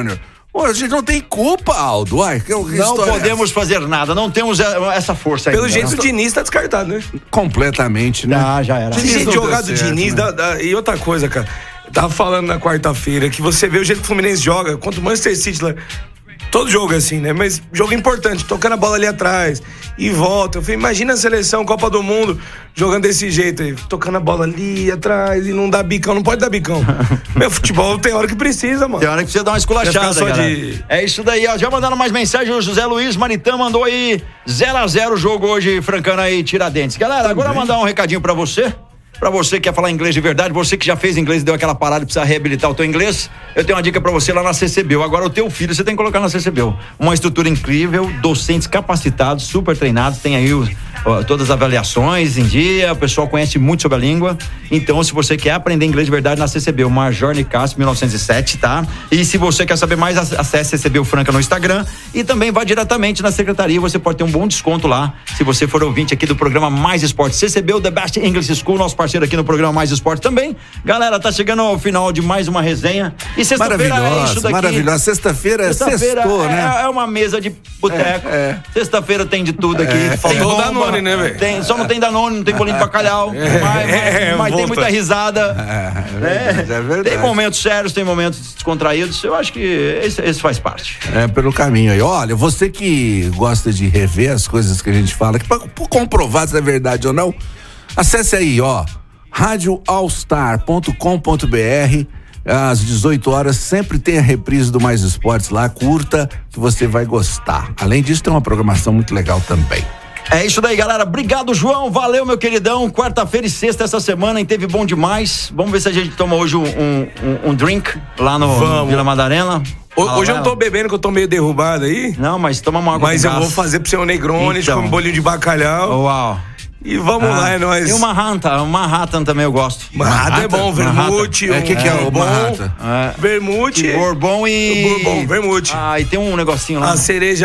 Pô, a gente não tem culpa, Aldo. Uai, que, que não podemos é fazer nada, não temos essa força aí. Pelo ainda, jeito, o Diniz tá descartado, né? Completamente, né? Ah, já era. Se a gente jogar do Diniz, né? dá, dá, e outra coisa, cara, tava falando na quarta-feira que você vê o jeito que o Fluminense joga, contra o Manchester City lá. Todo jogo é assim, né? Mas jogo importante, tocando a bola ali atrás e volta. Eu falei, imagina a seleção, Copa do Mundo, jogando desse jeito aí, tocando a bola ali atrás e não dá bicão, não pode dar bicão. Meu futebol tem hora que precisa, mano. Tem hora que precisa dar uma esculachada, só de... É isso daí, ó. Já mandaram mais mensagem, o José Luiz Maritã mandou aí zero a zero o jogo hoje, francando aí Tiradentes. Galera, agora eu vou mandar um recadinho pra você. Pra você que quer falar inglês de verdade, você que já fez inglês e deu aquela parada e precisa reabilitar o teu inglês, eu tenho uma dica pra você lá na C C B U. Agora o teu filho você tem que colocar na C C B U. Uma estrutura incrível, docentes capacitados, super treinados, tem aí os, ó, todas as avaliações em dia, o pessoal conhece muito sobre a língua. Então, se você quer aprender inglês de verdade na C C B U, Major Nicásio mil novecentos e sete, tá? E se você quer saber mais, acesse C C B U Franca no Instagram e também vá diretamente na secretaria, você pode ter um bom desconto lá, se você for ouvinte aqui do programa Mais Esporte. C C B U, The Best English School, nosso parceiro aqui no programa Mais Esporte também. Galera, tá chegando ao final de mais uma resenha. E sexta-feira é isso daqui. Maravilhosa. Sexta-feira é sexta-feira sextou, é, né? É uma mesa de boteco. É, é. Sexta-feira tem de tudo aqui. É, tem bomba, Danone, né, velho? Só não tem Danone, não tem bolinho de bacalhau. É, mas é, mas tem muita risada. É, é, verdade, é verdade. Tem momentos sérios, tem momentos descontraídos. Eu acho que esse, esse faz parte. É, pelo caminho aí. Olha, você que gosta de rever as coisas que a gente fala, que pra, pra comprovar se é verdade ou não, acesse aí, ó. rádio all star ponto com ponto b r. Às dezoito horas sempre tem a reprise do Mais Esportes lá, curta, que você vai gostar. Além disso, tem uma programação muito legal também. É isso daí, galera. Obrigado, João. Valeu, meu queridão. Quarta-feira e sexta essa semana, hein? Teve bom demais. Vamos ver se a gente toma hoje um, um, um drink lá no Vamos. Vila Madalena. O, hoje eu não tô bebendo, que eu tô meio derrubado aí. Não, mas toma uma água. Mas eu vou fazer pro seu Negroni, então. Com um bolinho de bacalhau. Uau. E vamos ah, lá, é nóis. E o Manhattan, o Manhattan também eu gosto. Manhattan é bom, vermute. O é, que, que é, é o Manhattan? É. Vermute. Bourbon e... Bourbon, vermute. Ah, e tem um negocinho lá. A cereja...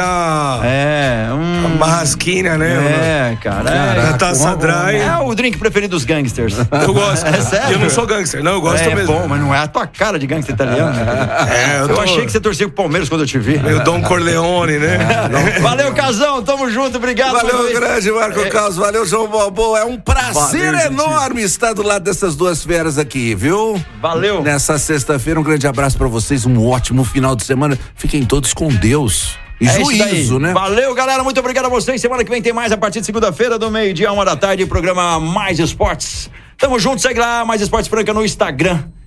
É, um... A marrasquina, né? É, cara. Caraca, é, taça um, dry. É o drink preferido dos gangsters. Eu gosto. É sério? Eu não sou gangster, não, eu gosto é, mesmo. É bom, mas não é a tua cara de gangster italiano. É, eu, eu tô... achei que você torcia pro Palmeiras quando eu te vi. Eu Dom Corleone, né? É, valeu, Casão, tamo junto, obrigado. Valeu, grande Marco é... Carlos, valeu, João Balboa, é um prazer Valeu, enorme gente. estar do lado dessas duas feras aqui, viu? Valeu. Nessa sexta-feira, um grande abraço pra vocês, um ótimo final de semana. Fiquem todos com Deus. E é juízo, né? Valeu, galera, muito obrigado a vocês. Semana que vem tem mais a partir de segunda-feira, do meio-dia, uma da tarde, programa Mais Esportes. Tamo junto, segue lá, Mais Esportes Franca no Instagram.